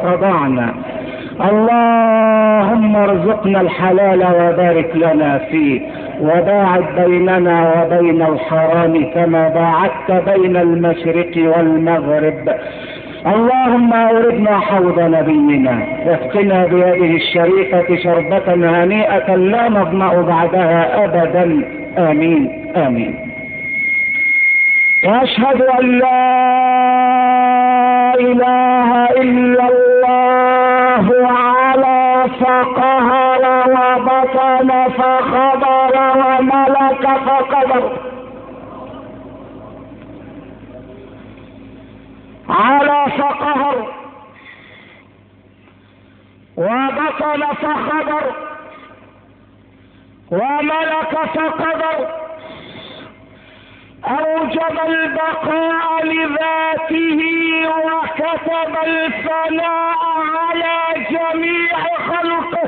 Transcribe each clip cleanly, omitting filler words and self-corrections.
وتضعنا. اللهم ارزقنا الحلال وبارك لنا فيه، وباعد بيننا وبين الحرام كما باعدت بين المشرق والمغرب. اللهم اوردنا حوض نبينا واسقنا بيده الشريفة شربة هنيئة لا نظمأ بعدها ابدا. امين امين. واشهد ان لا اله الا الله على فقهر وبطن فخبر وملك فقدر، على فقهر وبطن فخبر وملك فقدر، أوجب البقاء لذاته وكتب الفناء على جميع خلقه.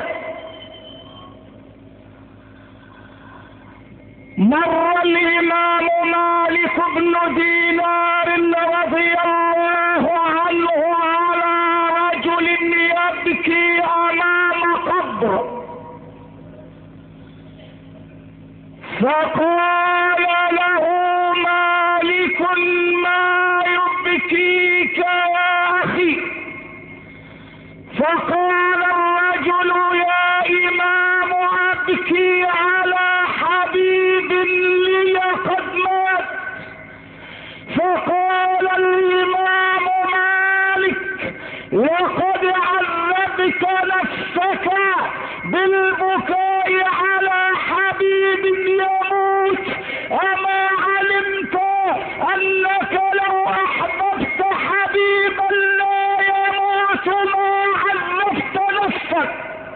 مر الإمام مالك بن دينار رضي الله عنه على رجل يبكي أمام قبره، فقال له مالك: ما يبكيك يا أخي؟ فقال الرجل: يا إمام أبكي على حبيب لي قد مات. فقال الإمام مالك: لقد عذبت نفسك بالبكاء على حبيب يموت، أما علمت أنك لو أحببت حبيبا لا يموت ما عذبت نفسك؟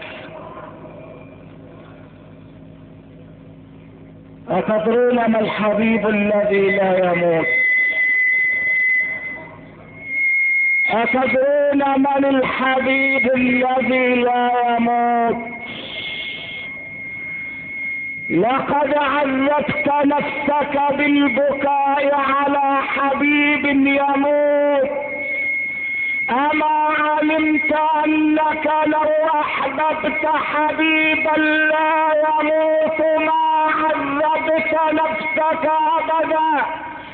أتدرون ما الحبيب الذي لا يموت؟ أتدرون من الحبيب الذي لا يموت؟ لقد عذبت نفسك بالبكاء على حبيب يموت، أما علمت أنك لو أحببت حبيبا لا يموت ما عذبت نفسك أبدا.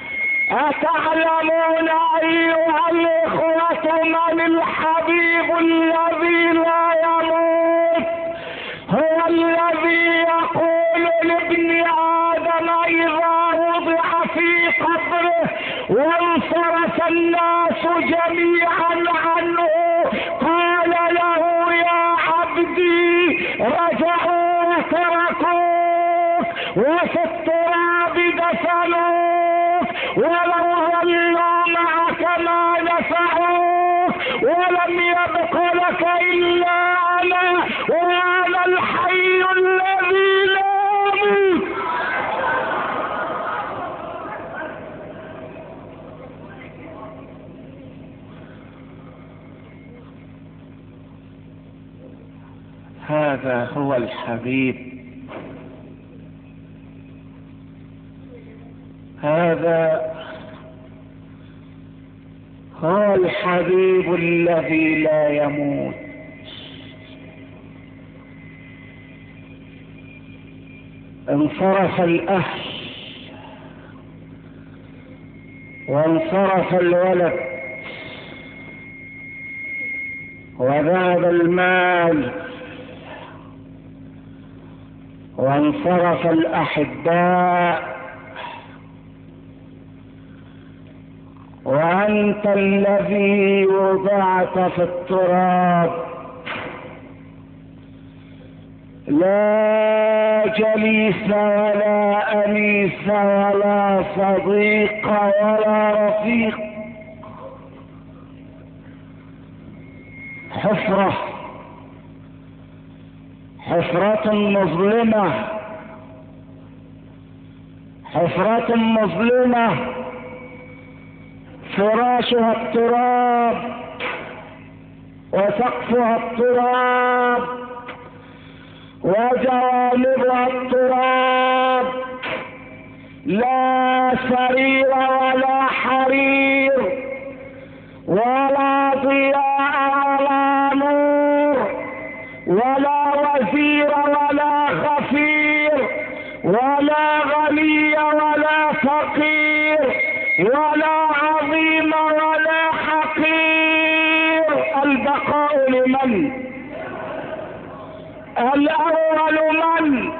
أتعلمون أيها الإخوة من الحبيب الذي لا يموت؟ هو الذي يقول لابن آدم إذا وضع في قبره وانصرف الناس جميعا عنه قال له: يا عبدي رجعوا وتركوك وفي التراب دفنوك، ولو ظلوا معك ما نفعوك، ولم يبق لك إلا أنا وأنا الحي الذي لا يموت. هذا هو الحبيب، هذا هو الحبيب الذي لا يموت. انصرف الأهل وانصرف الولد وذهب المال وانصرف الأحباء، وأنت الذي وضعت في التراب، لا جليس ولا أنيس ولا صديق ولا رفيق، حفرة مظلمة، حفرة مظلمة فراشها التراب وسقفها التراب وجوانبها التراب، لا سرير ولا حرير ولا ضياء ولا والبقاء لمن؟ الأول من؟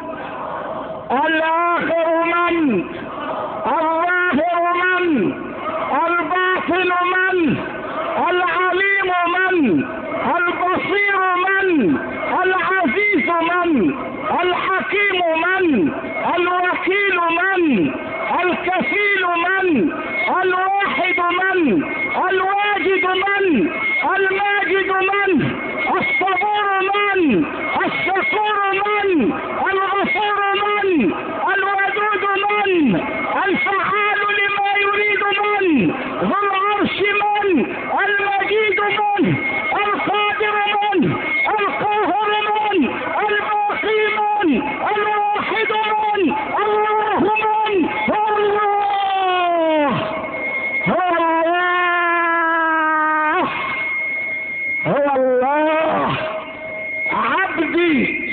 الآخر من؟ الظاهر من؟ الباطن من؟ العليم من؟ البصير من؟ العزيز من؟ الحكيم من؟ الوكيل من؟ الكفيل من؟ الواحد من؟ الواجد من؟ الماجد من؟ الصبور من؟ الشكور من؟ الغفور من؟ الودود من؟ الفعال لما يريد من؟ ذو العرش من؟ المجيد من؟ القادر من؟ القاهر من؟ الباقي من؟ الواحد من؟ الله من؟ هو الله، هو الله، هو الله. عبدي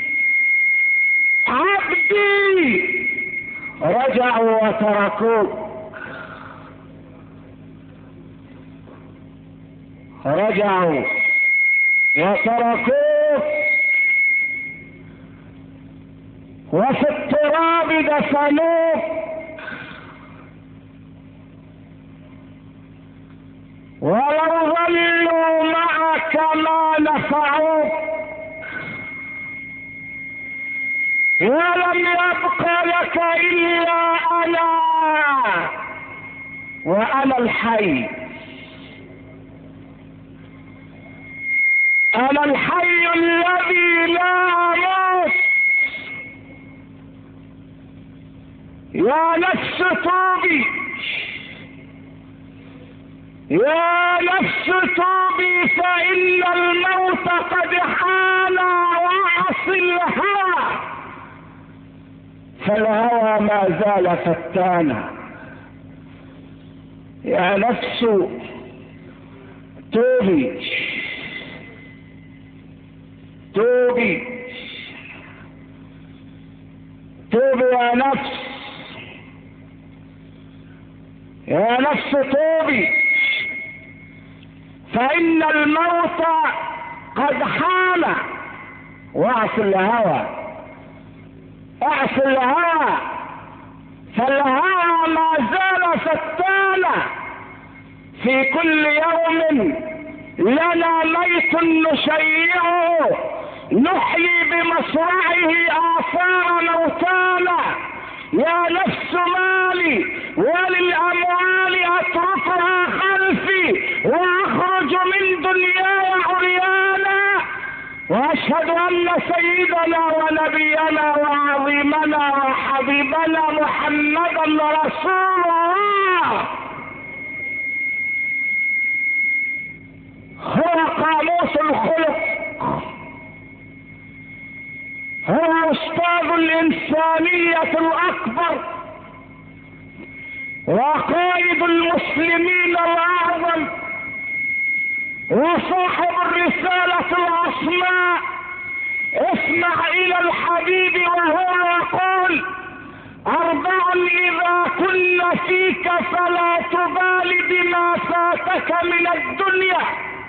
عبدي رجعوا وتركوك، رجعوا وتركوك، وفي التراب دفنوك، ولو ظلوا معك ما نفعوك، ولم يبق لك إلا أنا، وأنا الحي، أنا الحي الذي لا أموت. يا نفس توبي، يا نفس توبي، فإن الموت قد حان، وعص الهوى، فالهوى ما زال فتانا. يا نفس توبي، توبي، توبي يا نفس، يا نفس توبي، فإن الموت قد حان، واعص الهوى، اعص الهوى، فالهوى ما زال فتانا. في كل يوم لنا ميت نشيعه، نحيي بمصرعه آثار موتانا. يا نفس مالي وللأموال أتركها خلفي، وأخرج من دنياي عريانا، وأشهد أن سيدنا ونبينا وعظيمنا وحبيبنا محمدا رسول الله هو قاموس الخلق، هو أستاذ الإنسانية الأكبر، وقائد المسلمين الأعظم، وصاحب الرسالة العصماء. اسمع إلى الحبيب وهو يقول: 4 إذا كن فيك فلا تبال بما فاتك من الدنيا: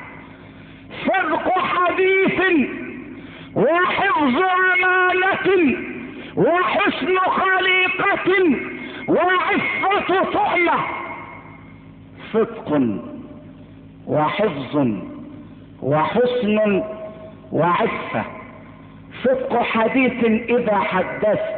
صدق حديث، وحفظ أمانة، وحسن خليقة، وعفة طعمة. صدق وحفظ وحسن وعفة. صدق حديث إذا حدثت،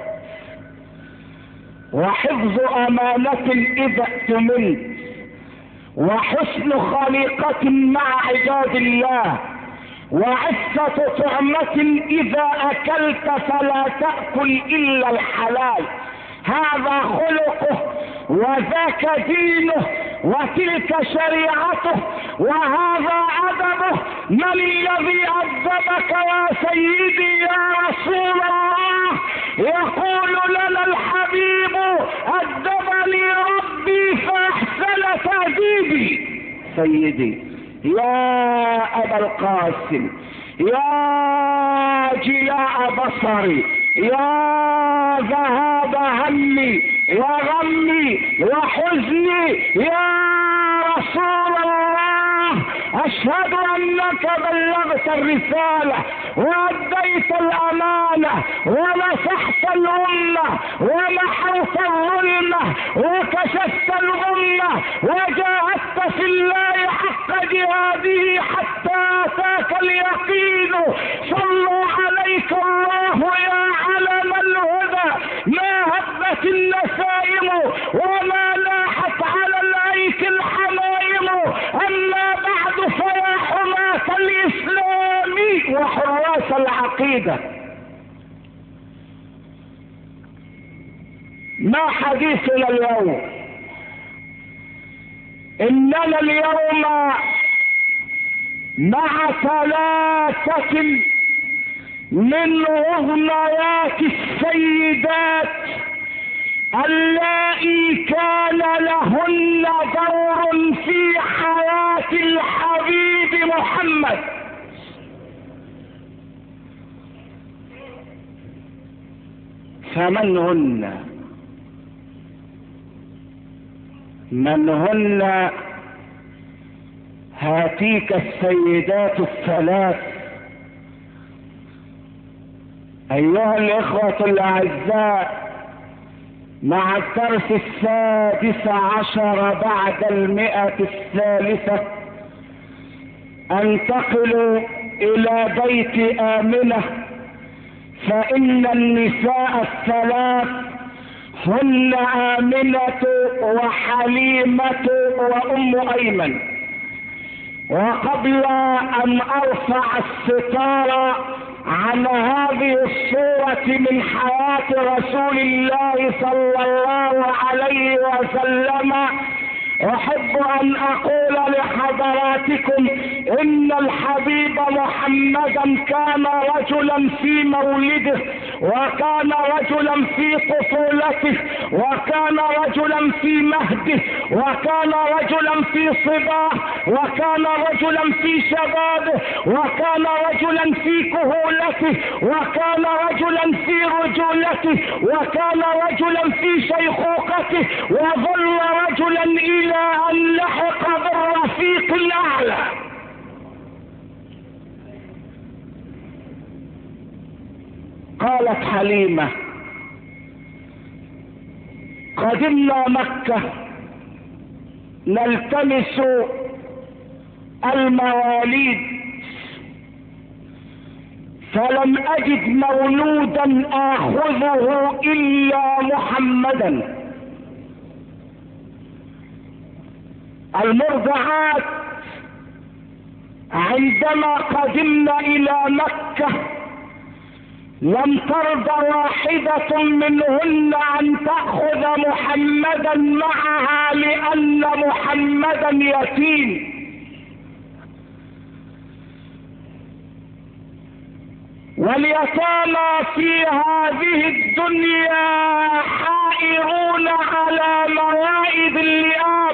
وحفظ أمانة إذا اؤتمنت، وحسن خليقة مع عباد الله، وعفة طعمة إذا أكلت فلا تأكل إلا الحلال. هذا خلقه، وذاك دينه، وتلك شريعته، وهذا أدبه. من الذي أدبك يا سيدي يا رسول الله؟ يقول لنا الحبيب: أدبني ربي فأحسن تأديبي. سيدي يا أبا القاسم، يا جلاء بصري، يا ذهاب همي وغمي وحزني، يا رسول الله، الله أشهد أنك بلغت الرسالة وأديت الأمانة ونصحت الأمة ومحوت الظلمة وكشفت الغمة وجاهدت في الله حق جهاده حتى أتاك اليقين. صلوا عليك الله يا علم الهدى. ما هبت النسائم وما لاحت على الأيك الحمائم. أما بعد فيا حماة الإسلام وحراس العقيدة، ما حديثنا اليوم؟ إننا اليوم مع 3 من غنيات السيدات اللائي كان لهن دور في حياة الحبيب محمد. فمن هن؟ من هن هاتيك السيدات الثلاث؟ أيها الإخوة الأعزاء، مع الدرس 16 بعد 100 أنتقل إلى بيت آمنة، فإن النساء الثلاث هن آمنة وحليمة وأم أيمن. وقبل أن أرفع الستار عن هذه الصورة من حياة رسول الله صلى الله عليه وسلم، أحب أن أقول لحضراتكم إن الحبيب محمدا كان رجلا في مولده، وكان رجلا في طفولته، وكان رجلا في مهده، وكان رجلا في صباه، وكان رجلا في شبابه، وكان رجلا في كهولته، وكان رجلا في رجولته، وكان رجلا في شيخوخته، وظل رجلا إلى أن لحق بالرفيق الأعلى. قالت حليمة: قدمنا مكة نلتمس المواليد فلم أجد مولودا آخذه إلا محمدا. المرضعات عندما قدمنا إلى مكة لم ترضى واحدة منهن أن تأخذ محمدا معها لأن محمدا يتيم. واليتامى في هذه الدنيا حائرون على موائد اللئام.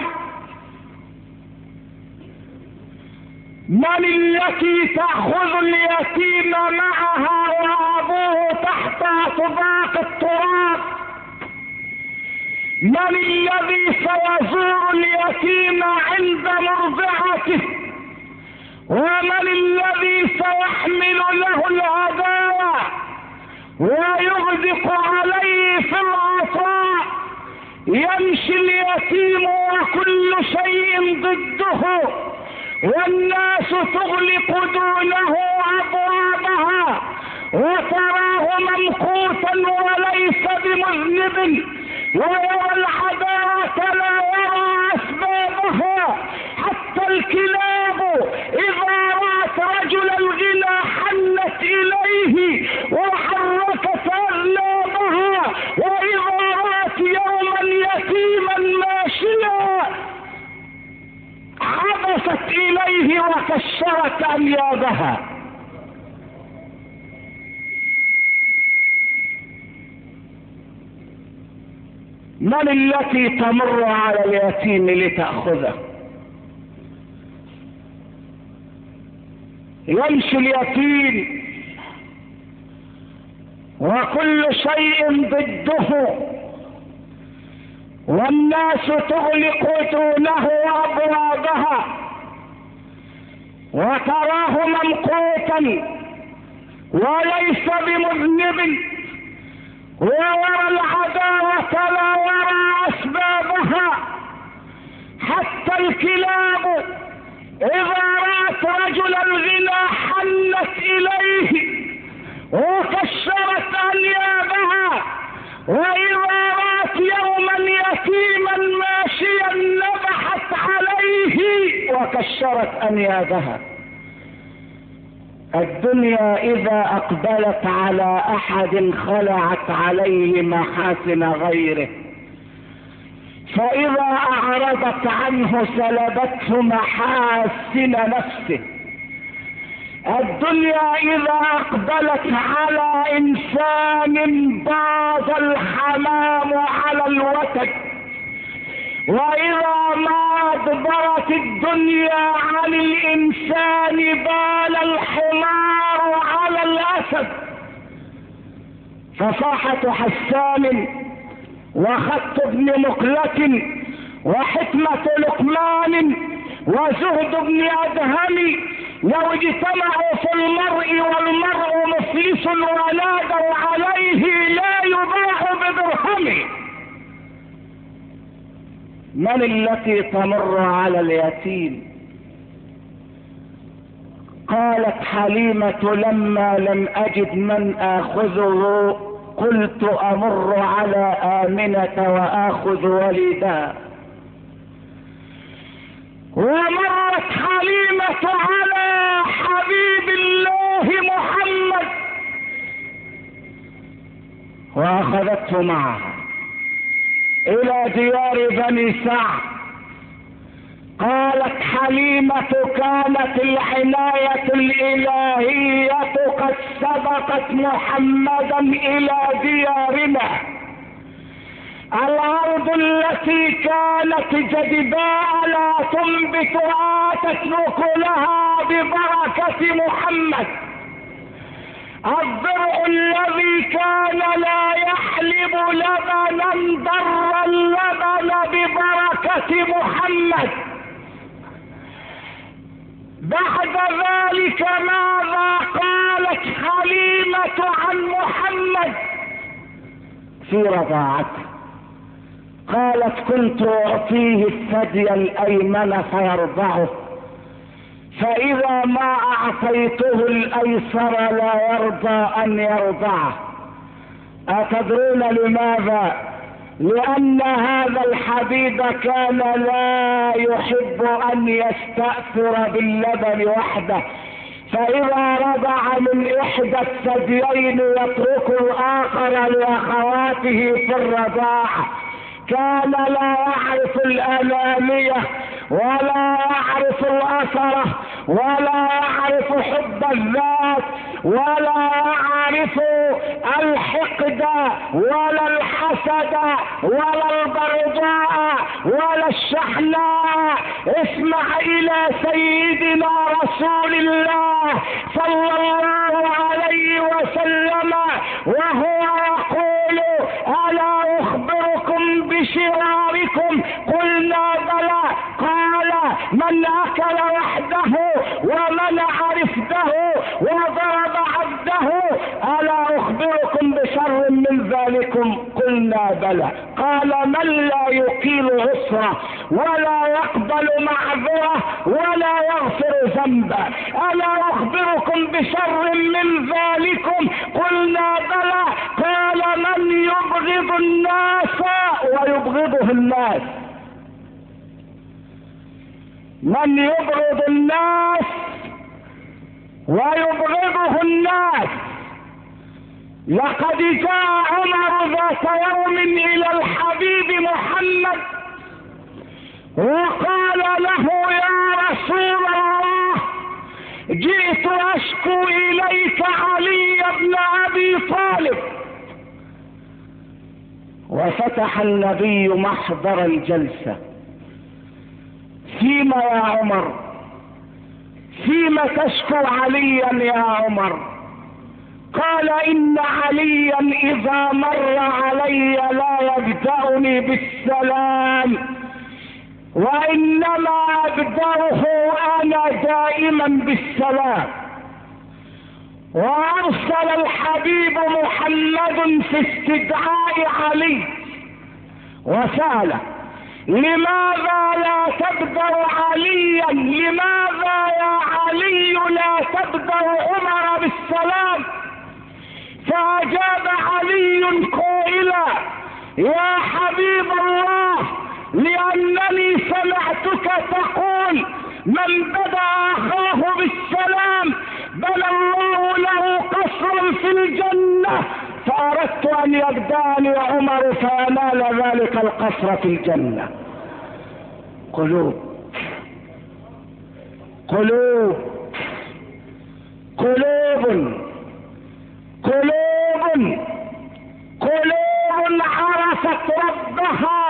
من التي تأخذ اليتيم معها وأبوه تحت طباق التراب؟ من الذي سيزور اليتيم عند مرضعته؟ ومن الذي سيحمل له الهدايا ويغدق عليه في العطاء؟ يمشي اليتيم وكل شيء ضده، والناس تغلق دونه أبوابها وتراه ممقوتا وليس بمذنب، ويرى العداوة لا يرى أسبابها. حتى الكلاب إذا رأت رجل الغنى حلت إليه وحركت أذنابها، وإذا رأت يوما يتيما ماشيا عبست إليه وكشرت أنيابها. من التي تمر على اليتيم لتأخذه؟ يمشي اليتيم وكل شيء ضده، والناس تغلق دونه أبوابها، وتراه ممقوتا وليس بمذنب، ويرى العداوة لا يرى أسبابها، حتى الكلاب إذا رأت رجلا غنى حنت إليه وكشرت أنيابها، وإذا رأت يوما يتيما ماشيا نبحت عليه وكشرت أنيابها. الدنيا إذا أقبلت على أحد خلعت عليه محاسن غيره، فإذا أعرضت عنه سلبته محاسن نفسه. الدنيا إذا أقبلت على إنسان باض الحمام على الوتد، وإذا ما أدبرت الدنيا عن الإنسان بال الحمار على الأسد. فصاحة حسان وخط ابن مقلة وحكمة لقمان وزهد ابن أدهم لو اجتمعوا في المرء والمرء مفلس ونادوا عليه لا يباع بدرهم. من التي تمر على اليتيم؟ قالت حليمة لما لم أجد من آخذه قلت أمر على آمنة وآخذ وليدا. ومرت حليمة على حبيب الله محمد وأخذته معها إلى ديار بني سعد. قالت حليمة كانت العناية الإلهية قد سبقت محمدا إلى ديارنا. الأرض التي كانت جدباء لا تنبت آتت نقلها ببركة محمد. الضرع الذي كان لا يحلب لبنا ضر اللبن ببركة محمد. بعد ذلك ماذا قالت حليمة عن محمد في رضاعته؟ قالت كنت أعطيه الثدي الأيمن فيرضعه، فإذا ما أعطيته الأيسر لا يرضى أن يرضعه. أتدرون لماذا؟ لأن هذا الحبيب كان لا يحب أن يستأثر باللبن وحده، فإذا رضع من إحدى الثديين يترك الآخر لأخواته في الرضاعة. كان لا يعرف الأنانية ولا يعرف الأثرة ولا يعرف حب الذات ولا يعرف الحقد ولا الحسد ولا البغضاء ولا الشحناء. اسمع إلى سيدنا رسول الله صلى الله عليه وسلم وهو يقول ألا أخبركم بشراركم؟ قلنا بلى. قال من أكل وحده ومنع رفده وضرب عبده ألا أخبركم بشر من ذلكم؟ قلنا بلى. قال من لا يقيل عسره ولا يقبل معذره ولا يغفر ذنبا ألا أخبركم بشر من ذلكم؟ قلنا بلى. قال من يبغض الناس ويبغضه الناس. من يبغض الناس ويبغضه الناس. لقد جاء عمر ذات يوم إلى الحبيب محمد وقال له يا رسول الله جئت أشكو إليك علي بن أبي طالب. وفتح النبي محضر الجلسة. فيما يا عمر؟ فيما تشكو عليا يا عمر؟ قال إن عليا إذا مر علي لا يبدأني بالسلام وإنما أبدأه بدأنا دائما بالسلام، وأرسل الحبيب محمد في استدعاء علي وسأله: لماذا لا تبدأ عليا؟ لماذا يا علي لا تبدأ عمر بالسلام؟ فأجاب علي قائلا: يا حبيب الله، لأنني سمعتك تقول من بدأ أخاه بالسلام بنى الله له قصرا في الجنة، فأردت أن يبدأني عمر فأنال ذلك القصر في الجنة. قلوب قلوب قلوب قلوب قلوب عرفت ربها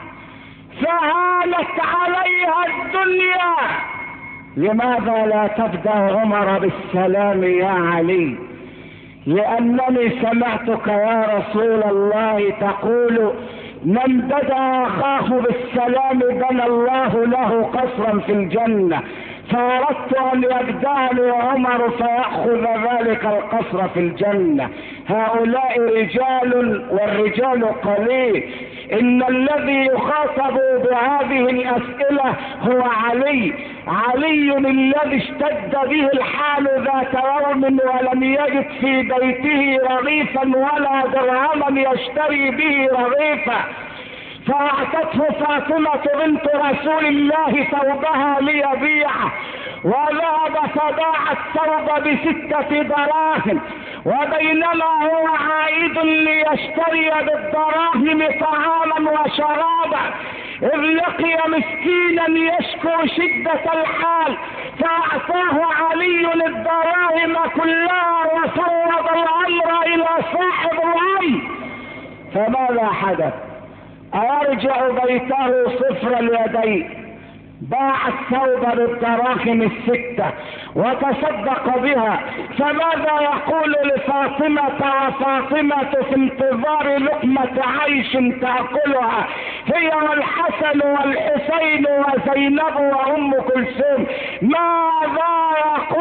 فهانت عليها الدنيا. لماذا لا تبدأ عمر بالسلام يا علي؟ لأنني سمعتك يا رسول الله تقول من بدأ أخاه بالسلام بنى الله له قصرا في الجنة، فأردت أن يبدأني عمر فيأخذ ذلك القصر في الجنة. هؤلاء رجال والرجال قليل. إن الذي يخاطب بهذه الأسئلة هو علي الذي اشتد به الحال ذات يوم ولم يجد في بيته رغيفا ولا درهما يشتري به رغيفا، فأعطته فاطمة بنت رسول الله ثوبها ليبيعه، وذهب فباع الثوب ب6 دراهم، وبينما هو عائد ليشتري بالدراهم طعاما وشرابا إذ لقي مسكينا يشكو شدة الحال فأعطاه علي الدراهم كلها وفوض الأمر إلى صاحب الأمر. فماذا حدث؟ أرجع بيته صفر اليدين، باع الثوب بالدراهم 6 وتصدق بها. فماذا يقول لفاطمة وفاطمة في انتظار لقمة عيش تأكلها هي والحسن والحسين وزينب وأم كلثوم؟ ماذا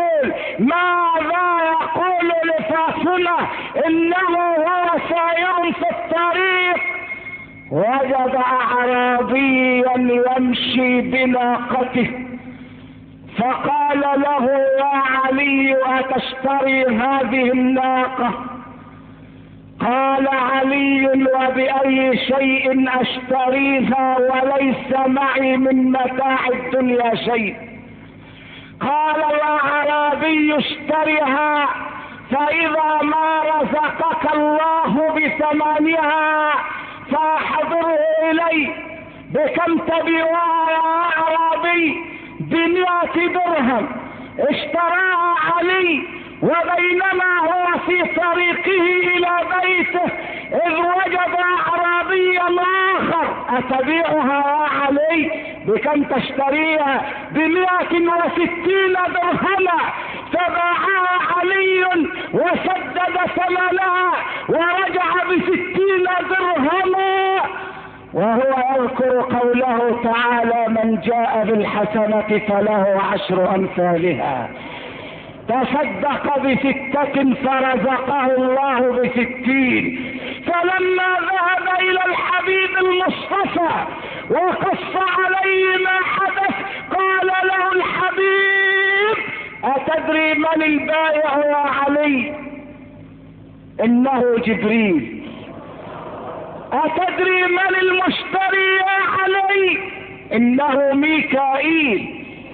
يقول لفاطمة؟ إنه هو سائر في الطريق وجد أعرابيا يمشي بناقته فقال له: يا علي أتشتري هذه الناقة؟ قال علي: وبأي شيء أشتريها وليس معي من متاع الدنيا شيء؟ قال الأعرابي: اشترها، فإذا ما رزقك الله بثمنها فاحضره إلي. بكم تبيعها يا أعرابي؟ ب100 درهم. اشتراها علي وبينما هو في طريقه إلى بيته إذ وجد أعرابيا آخر: أتبيعها يا علي؟ بكم تشتريها؟ ب160 درهما. فباعها علي وسدد ثمنها ورجع ب60 درهما، وهو يذكر قوله تعالى: من جاء بالحسنة فله 10 أمثالها. تصدق ب6 فرزقه الله ب60. فلما ذهب إلى الحبيب المصطفى وقص عليه ما حدث قال له الحبيب: أتدري من البائع يا علي؟ إنه جبريل. أتدري من المشتري يا علي؟ إنه ميكائيل.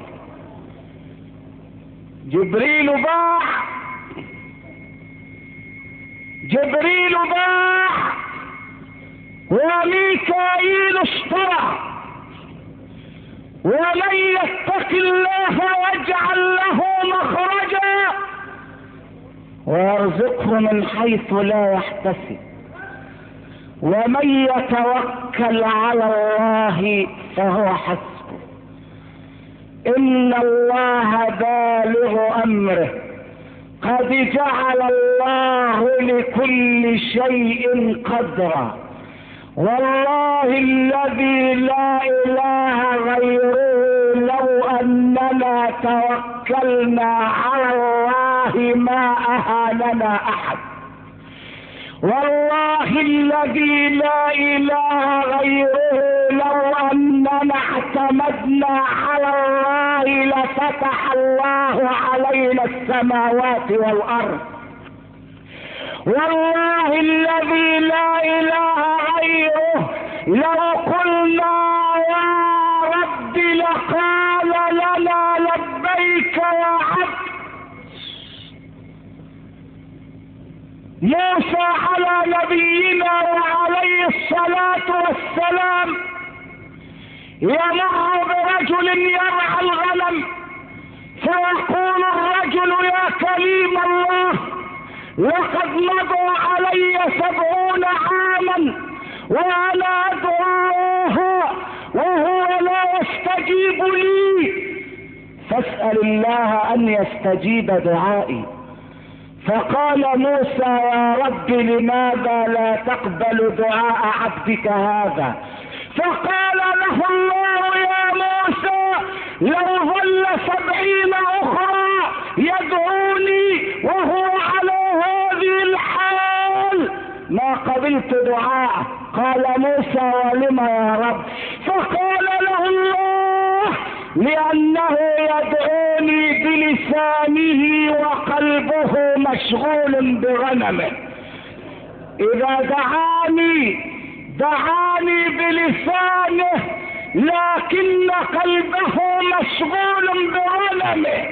جبريل باع وميكائيل اشترى. ومن يتق الله يجعل له مخرجا ويرزقه من حيث لا يحتسب، ومن يتوكل على الله فهو حسبه، إن الله بالغ أمره، قد جعل الله لكل شيء قدرا. والله الذي لا إله غيره لو أننا توكلنا على الله ما أهاننا أحد. والله الذي لا إله غيره لو أننا اعتمدنا على الله لفتح الله علينا السماوات والأرض. والله الذي لا إله غيره لو قلنا يا رب لقال لنا لبيك يا عبد. موسى على نبينا وعليه الصلاة والسلام يمر برجل يرعى الغنم، فيقول الرجل يا كريم الله لقد مضى علي 70 عاما وانا ادعوه وهو لا يستجيب لي، فاسأل الله ان يستجيب دعائي. فقال موسى يا رب لماذا لا تقبل دعاء عبدك هذا؟ فقال له الله يا موسى لو ظل 70 أخرى يدعوني وهو على هذه الحال ما قبلت دعاءه. قال موسى ولم يا رب؟ فقال له الله لأنه يدعوني بلسانه وقلبه مشغول بغنمه. إذا دعاني بلسانه لكن قلبه مشغول بغنمه.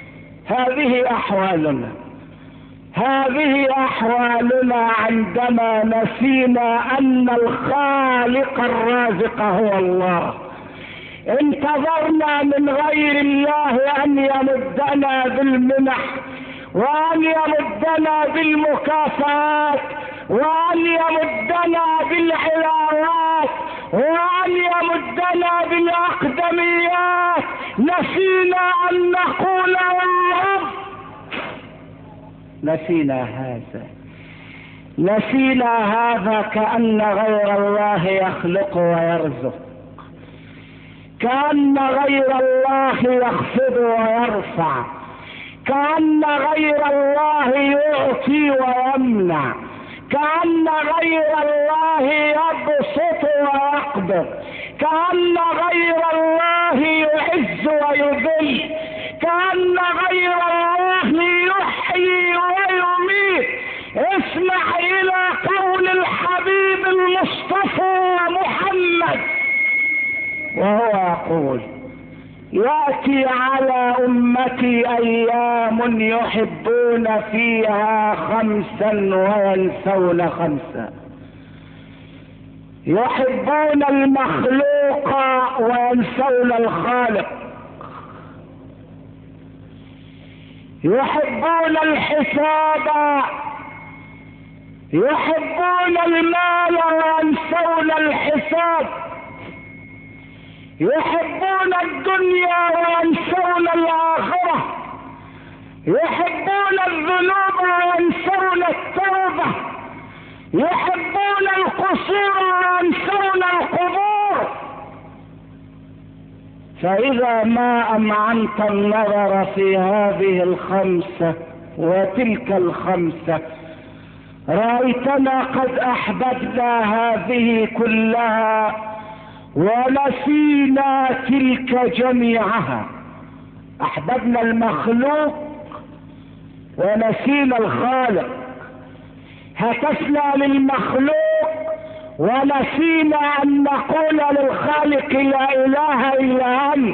هذه أحوالنا عندما نسينا أن الخالق الرازق هو الله. انتظرنا من غير الله أن يمدنا بالمنح وأن يمدنا بالمكافآت وأن يمدنا بالعلاوات وأن يمدنا بالأقدميات. نسينا أن نقول يا رب. نسينا هذا كأن غير الله يخلق ويرزق، كأن غير الله يخفض ويرفع، كأن غير الله يعطي ويمنع، كأن غير الله يبسط ويقبض، كأن غير الله يعز ويذل، كأن غير الله يحيي ويميت. اسمع إلى قول الحبيب المصطفى محمد وهو يقول يأتي على أمتي أيام يحبون فيها 5 وينسون 5. يحبون المخلوق وينسون الخالق، يحبون الحساب، يحبون المال وينسون الحساب، يحبون الدنيا وينسون الآخرة، يحبون الذنوب وينسون التوبة، يحبون القصور وينسون القبور. فإذا ما أمعنت النظر في هذه 5 وتلك 5 رأيتنا قد أحببنا هذه كلها ونسينا تلك جميعها. أحببنا المخلوق ونسينا الخالق، هتفنا للمخلوق ونسينا أن نقول للخالق لا إله إلا أنت.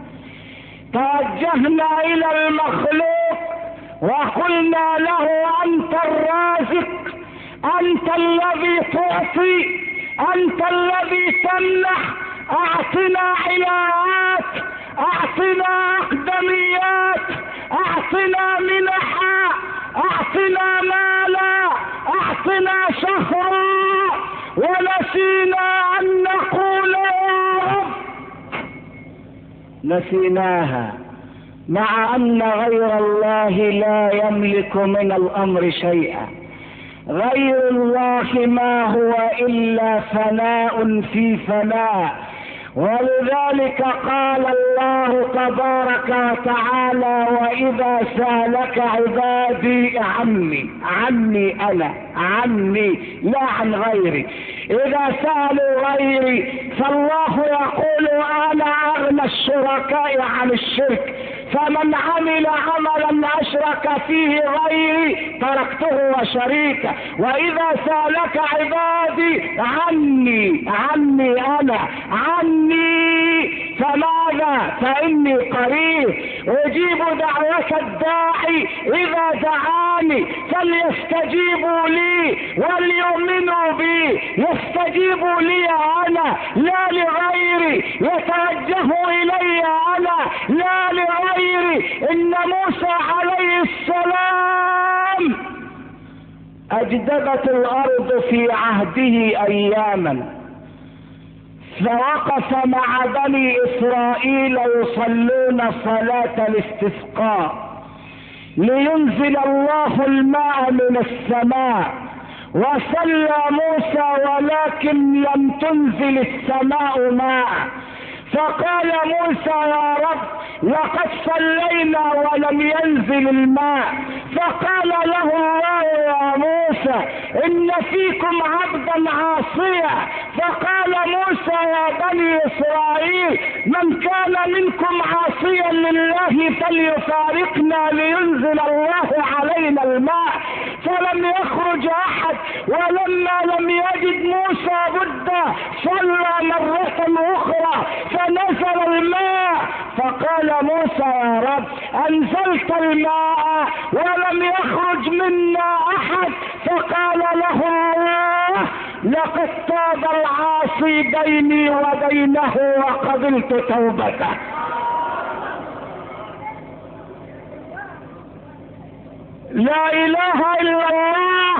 توجهنا إلى المخلوق وقلنا له أنت الرازق، أنت الذي تعطي، أنت الذي تمنح. أعطنا علاوات، أعطنا أقدميات، أعطنا منحا، أعطنا مالا، أعطنا شهرا، ونسينا أن نقول يا رب. نسيناها مع أن غير الله لا يملك من الأمر شيئا، غير الله ما هو إلا فناء في فناء. ولذلك قال الله تبارك وتعالى: وإذا سألك عبادي عني أنا، عني لا عن غيري. إذا سألوا غيري فالله يقول: أنا أغنى الشركاء عن الشرك، فمن عمل عملا أشرك فيه غيري تركته وشريكه. وإذا سألك عبادي عني أنا، عني فماذا؟ فإني قريب أجيب دعوة الداعي إذا دعاني، فليستجيبوا لي وليؤمنوا بي. يستجيبوا لي أنا لا لغيري، يتوجهوا إلي أنا لا لغيري. إن موسى عليه السلام أجدبت الأرض في عهده أياما، فوقف مع بني إسرائيل يصلون صلاة الاستسقاء لينزل الله الماء من السماء، وصلى موسى ولكن لم تنزل السماء ماء. فقال موسى: يا رب لقد صلينا ولم ينزل الماء. فقال له الله: يا موسى إن فيكم عبدا عاصيا. فقال موسى: يا بني إسرائيل من كان منكم عاصيا لله فليفارقنا لينزل الله علينا الماء. فلم يخرج أحد، ولما لم يجد موسى بدا صلى مرة أخرى فنزل الماء. فقال موسى: يا رب أنزلت الماء ولم يخرج منا أحد. فقال له الله: لقد تاب العاصي بيني وبينه وقبلت توبته. لا إله إلا الله.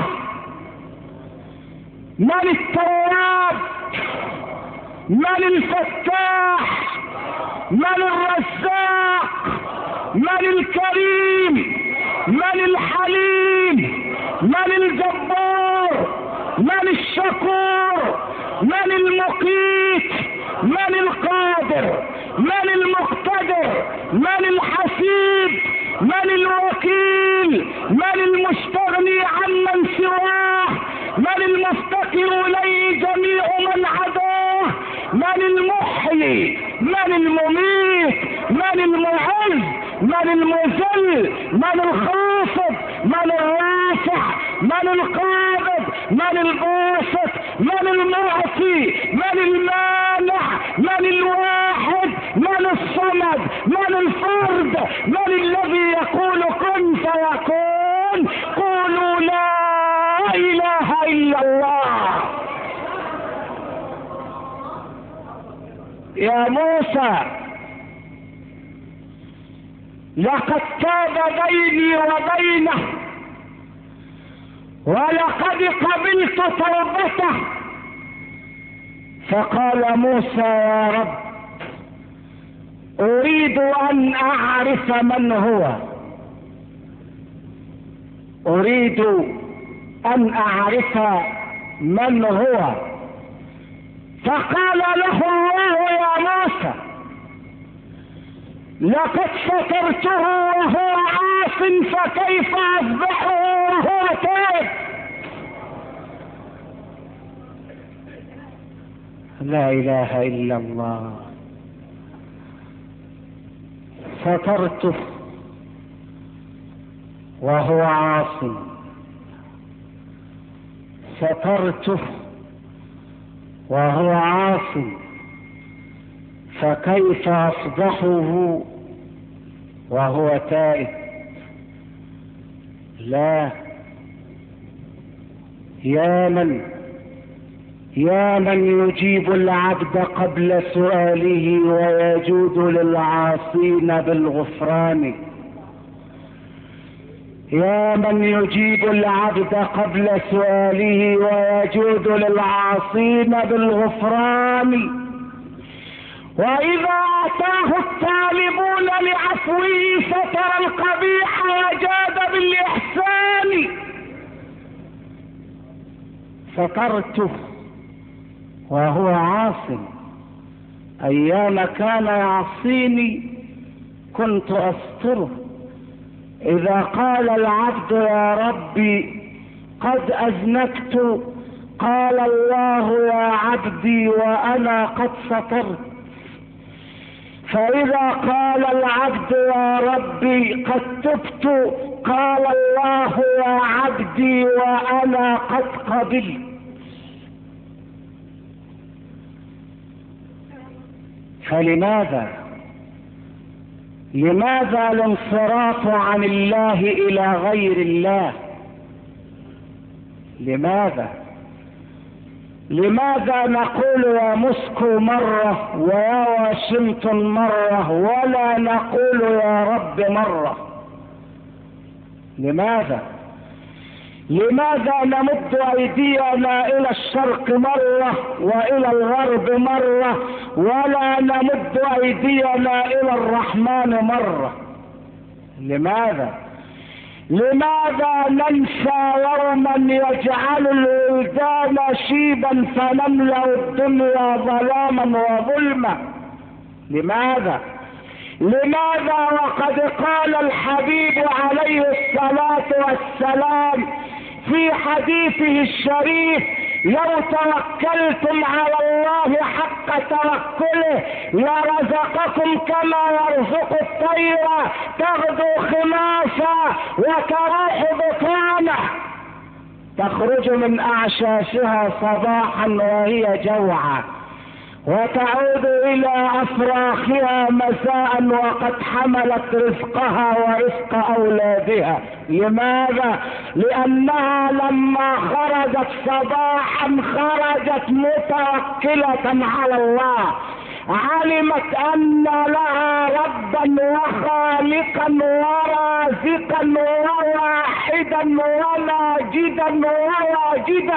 من التواب؟ من الفتاح؟ من الرزاق؟ من الكريم؟ من الحليم؟ من الجبار؟ من الشكور؟ من المقيت؟ من القادر؟ من المقتدر؟ من الحسيب؟ من الوكيل؟ من المستغني عمن سواه؟ من المفتقر اليه جميع من عداه؟ من المحيي؟ من المميت؟ من المعز؟ من المذل؟ من الخافض؟ من الرافع؟ من القابض؟ من الباسط؟ من المعطي؟ من المانع؟ من الواحد؟ من الصمد؟ من الفرد؟ من الذي يقول كن فيكون؟ قولوا لا إله إلا الله. يا موسى لقد تاب بيني وبينه ولقد قبلت توبته. فقال موسى: يا رب أريد أن أعرف من هو، أريد أن أعرف من هو. فقال له الله: يا موسى لقد سترته وهو عاص، فكيف أصبحه وهو تائب؟ لا إله إلا الله. سترته وهو عاص، سترته وهو عاص، فكيف أصبحه وهو تائب؟ لا، يا من يجيب العبد قبل سؤاله ويجود للعاصين بالغفران، يا من يجيب العبد قبل سؤاله ويجود للعاصين بالغفران. وإذا أتاه الطالبون لعفوه ستر القبيح وجاد بالإحسان. سترته وهو عاص، أيام كان يعصيني كنت أستره. إذا قال العبد يا ربي قد أذنبت، قال الله يا عبدي وأنا قد سترت. فإذا قال العبد يا ربي قد تبت، قال الله يا عبدي وأنا قد قبلت. فلماذا الانصراف عن الله إلى غير الله؟ لماذا نقول يا موسكو مرة ويا واشنطن مرة ولا نقول يا رب مرة؟ لماذا نمد أيدينا إلى الشرق مرة وإلى الغرب مرة ولا نمد أيدينا إلى الرحمن مرة؟ لماذا ننسى يوما يجعل الولدان شيبا فنملأ الدنيا ظلاما وظلما؟ لماذا وقد قال الحبيب عليه الصلاة والسلام في حديثه الشريف: لو توكلتم على الله حق توكله لرزقكم كما يرزق الطير تغدو خماسا وتروح بطانا، تخرج من أعشاشها صباحا وهي جوعى وتعود إلى أفراخها مساء وقد حملت رزقها ورزق أولادها. لماذا؟ لأنها لما خرجت صباحا خرجت متوكلة على الله، علمت أن لها ربا وخالقا ورازقا وواحدا وماجدا وواجدا.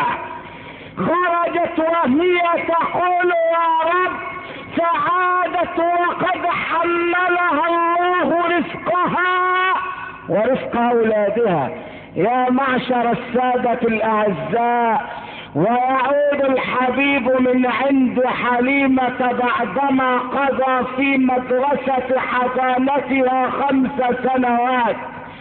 خرجت وهي تقول يا رب، فعادت وقد حملها الله رزقها ورزق أولادها. يا معشر السادة الأعزاء، ويعود الحبيب من عند حليمة بعدما قضى في مدرسة حضانتها 5 سنوات.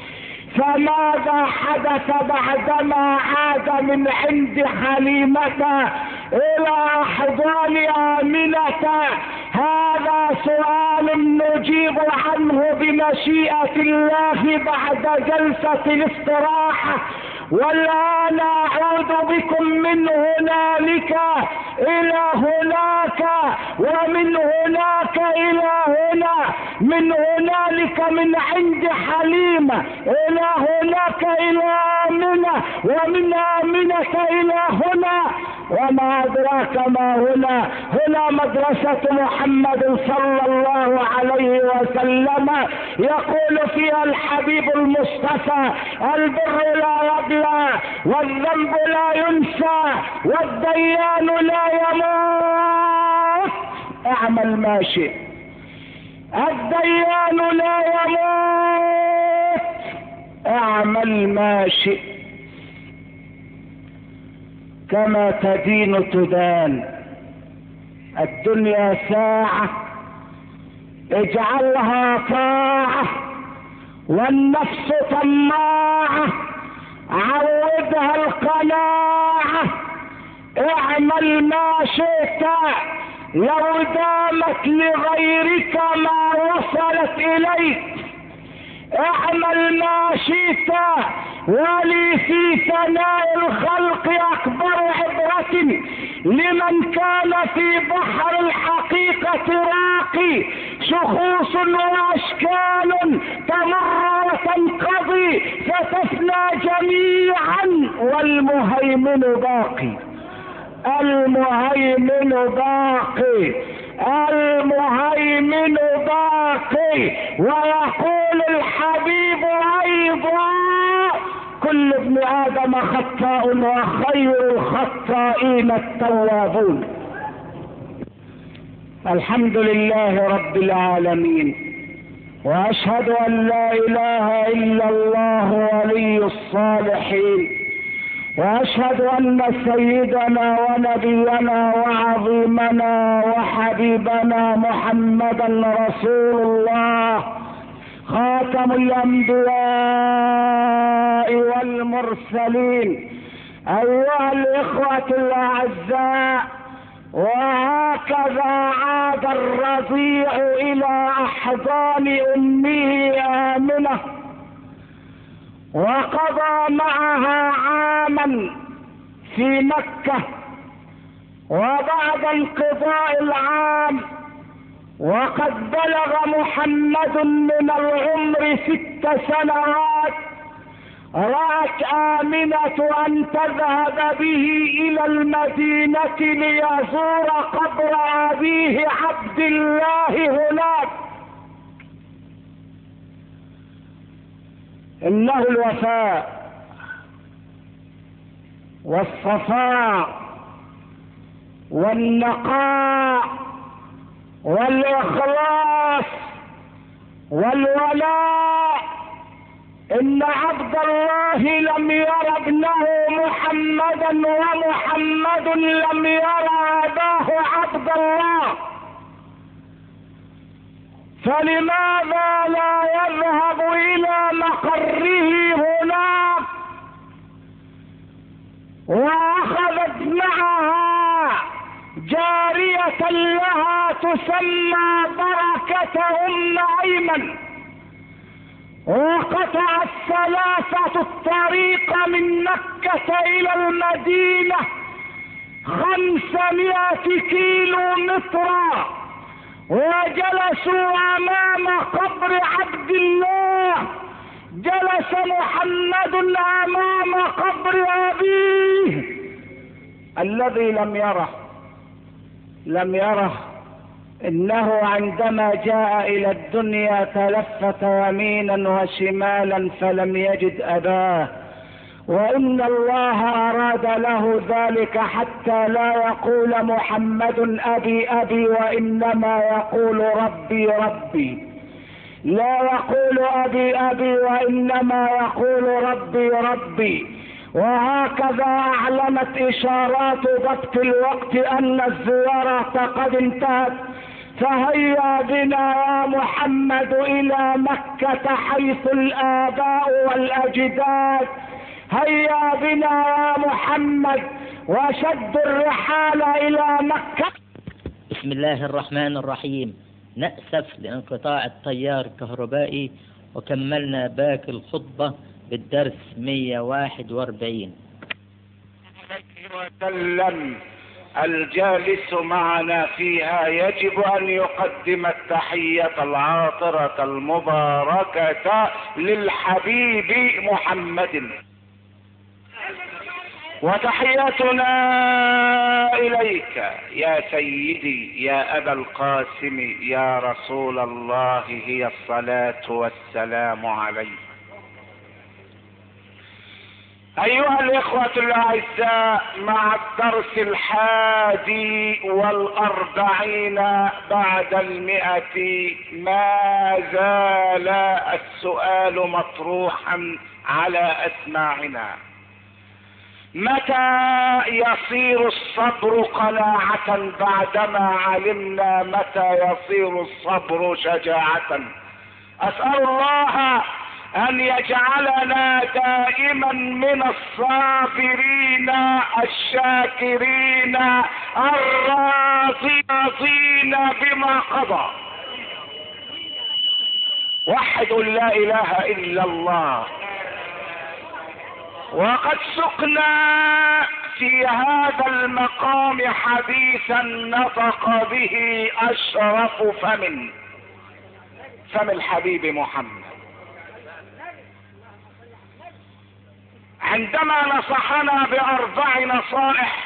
فماذا حدث بعدما عاد من عند حليمة إلى حضان آمنة؟ هذا سؤال نجيب عنه بمشيئة الله بعد جلسة الاستراحة. والآن أعود بكم من هنالك إلى هناك، ومن هناك إلى هنا، من هنالك من عند حليمة إلى هناك إلى آمنة، ومن آمنة إلى هنا، وما أدراك ما هنا. هنا مدرسة محمد صلى الله عليه وسلم، يقول فيها الحبيب المصطفى: البر لا يبلى والذنب لا ينسى والديان لا يموت، اعمل ما شئت. الديان لا يموت، اعمل ما شئت. كما تدين تدان. الدنيا ساعة اجعلها طاعة، والنفس طماعة عودها القناعة. اعمل ما شئت لو دامت لغيرك ما وصلت اليك. اعمل ما شئت ولي في ثناء الخلق اكبر عبرة لمن كان في بحر الحقيقة راقي. شخوص واشكال تمر وتنقضي فتفنى جميعا والمهيمن باقي. المهيمن باقي، المهيمن باقي. ويقول الحبيب ايضا: كل ابن آدم خطاء وخير الخطائين التوابون. الحمد لله رب العالمين، وأشهد أن لا إله إلا الله ولي الصالحين، واشهد ان سيدنا ونبينا وعظيمنا وحبيبنا محمدا رسول الله خاتم الانبياء والمرسلين. ايها الاخوة الاعزاء، وهكذا عاد الرضيع الى احضان امه امنة، وقضى معها عاما في مكة. وبعد انقضاء العام وقد بلغ محمد من العمر 6 سنوات، رأت آمنة أن تذهب به إلى المدينة ليزور قبر أبيه عبد الله هناك. إنه الوفاء والصفاء والنقاء والإخلاص والولاء. إن عبد الله لم ير ابنه محمدا، ومحمد لم ير أباه عبد الله، فلماذا لا يذهب إلى مقره هناك؟ وأخذت معها جارية لها تسمى بركة أم أيمن، وقطع الثلاثة الطريق من مكة إلى المدينة 500 كيلو مترا، وجلسوا أمام قبر عبد الله. جلس محمد أمام قبر أبيه الذي لم يره. إنه عندما جاء إلى الدنيا تلفت يمينا وشمالا فلم يجد أباه، وإن الله أراد له ذلك حتى لا يقول محمد أبي أبي، وإنما يقول ربي ربي. لا يقول أبي أبي، وإنما يقول ربي ربي. وهكذا أعلنت إشارات ضبط الوقت أن الزيارة قد انتهت، فهيا بنا يا محمد إلى مكة حيث الآباء والأجداد. هيا بنا يا محمد، وشد الرحال إلى مكة. بسم الله الرحمن الرحيم. نأسف لانقطاع التيار الكهربائي، وكملنا باقي الخطبة بالدرس 141. وسلم الجالس معنا فيها يجب أن يقدم التحية العاطرة المباركة للحبيب محمد، وتحياتنا إليك يا سيدي يا أبا القاسم يا رسول الله هي الصلاة والسلام عليك. أيها الإخوة الأعزاء، مع الدرس 41 بعد 100 ما زال السؤال مطروحا على أسماعنا: متى يصير الصبر قناعة بعدما علمنا متى يصير الصبر شجاعة؟ أسأل الله أن يجعلنا دائما من الصابرين الشاكرين الراضين بما قضى. وحدوا لا إله إلا الله. وقد سقنا في هذا المقام حديثا نطق به أشرف فم الحبيب محمد، عندما نصحنا ب4 نصائح.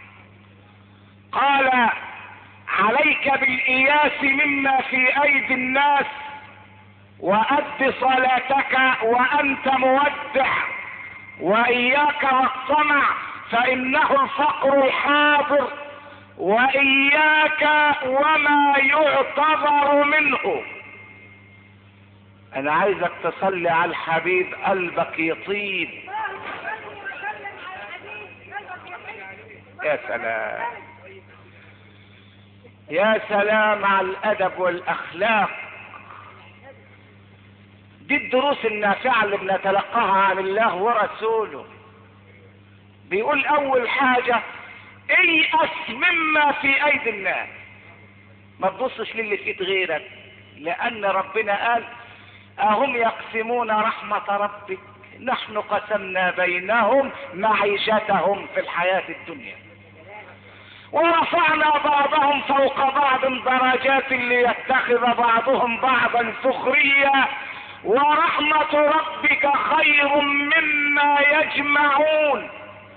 قال: عليك بالإياس مما في أيدي الناس، وأد صلاتك وأنت مودع، وإياك والطمع فإنه الفقر الحاضر، وإياك وما يعتذر منه. أنا عايزك تصلي على الحبيب قلبك يطيب. يا سلام يا سلام على الادب والاخلاق. دي الدروس النافعة اللي بنتلقاها عن الله ورسوله. بيقول اول حاجة ايأس مما في ايدي الناس، ما تبصش للي في ايد غيرك، لان ربنا قال اهم يقسمون رحمة ربك نحن قسمنا بينهم معيشتهم في الحياة الدنيا ورفعنا بعضهم فوق بعض درجات ليتخذ بعضهم بعضا سخريا ورحمة ربك خير مما يجمعون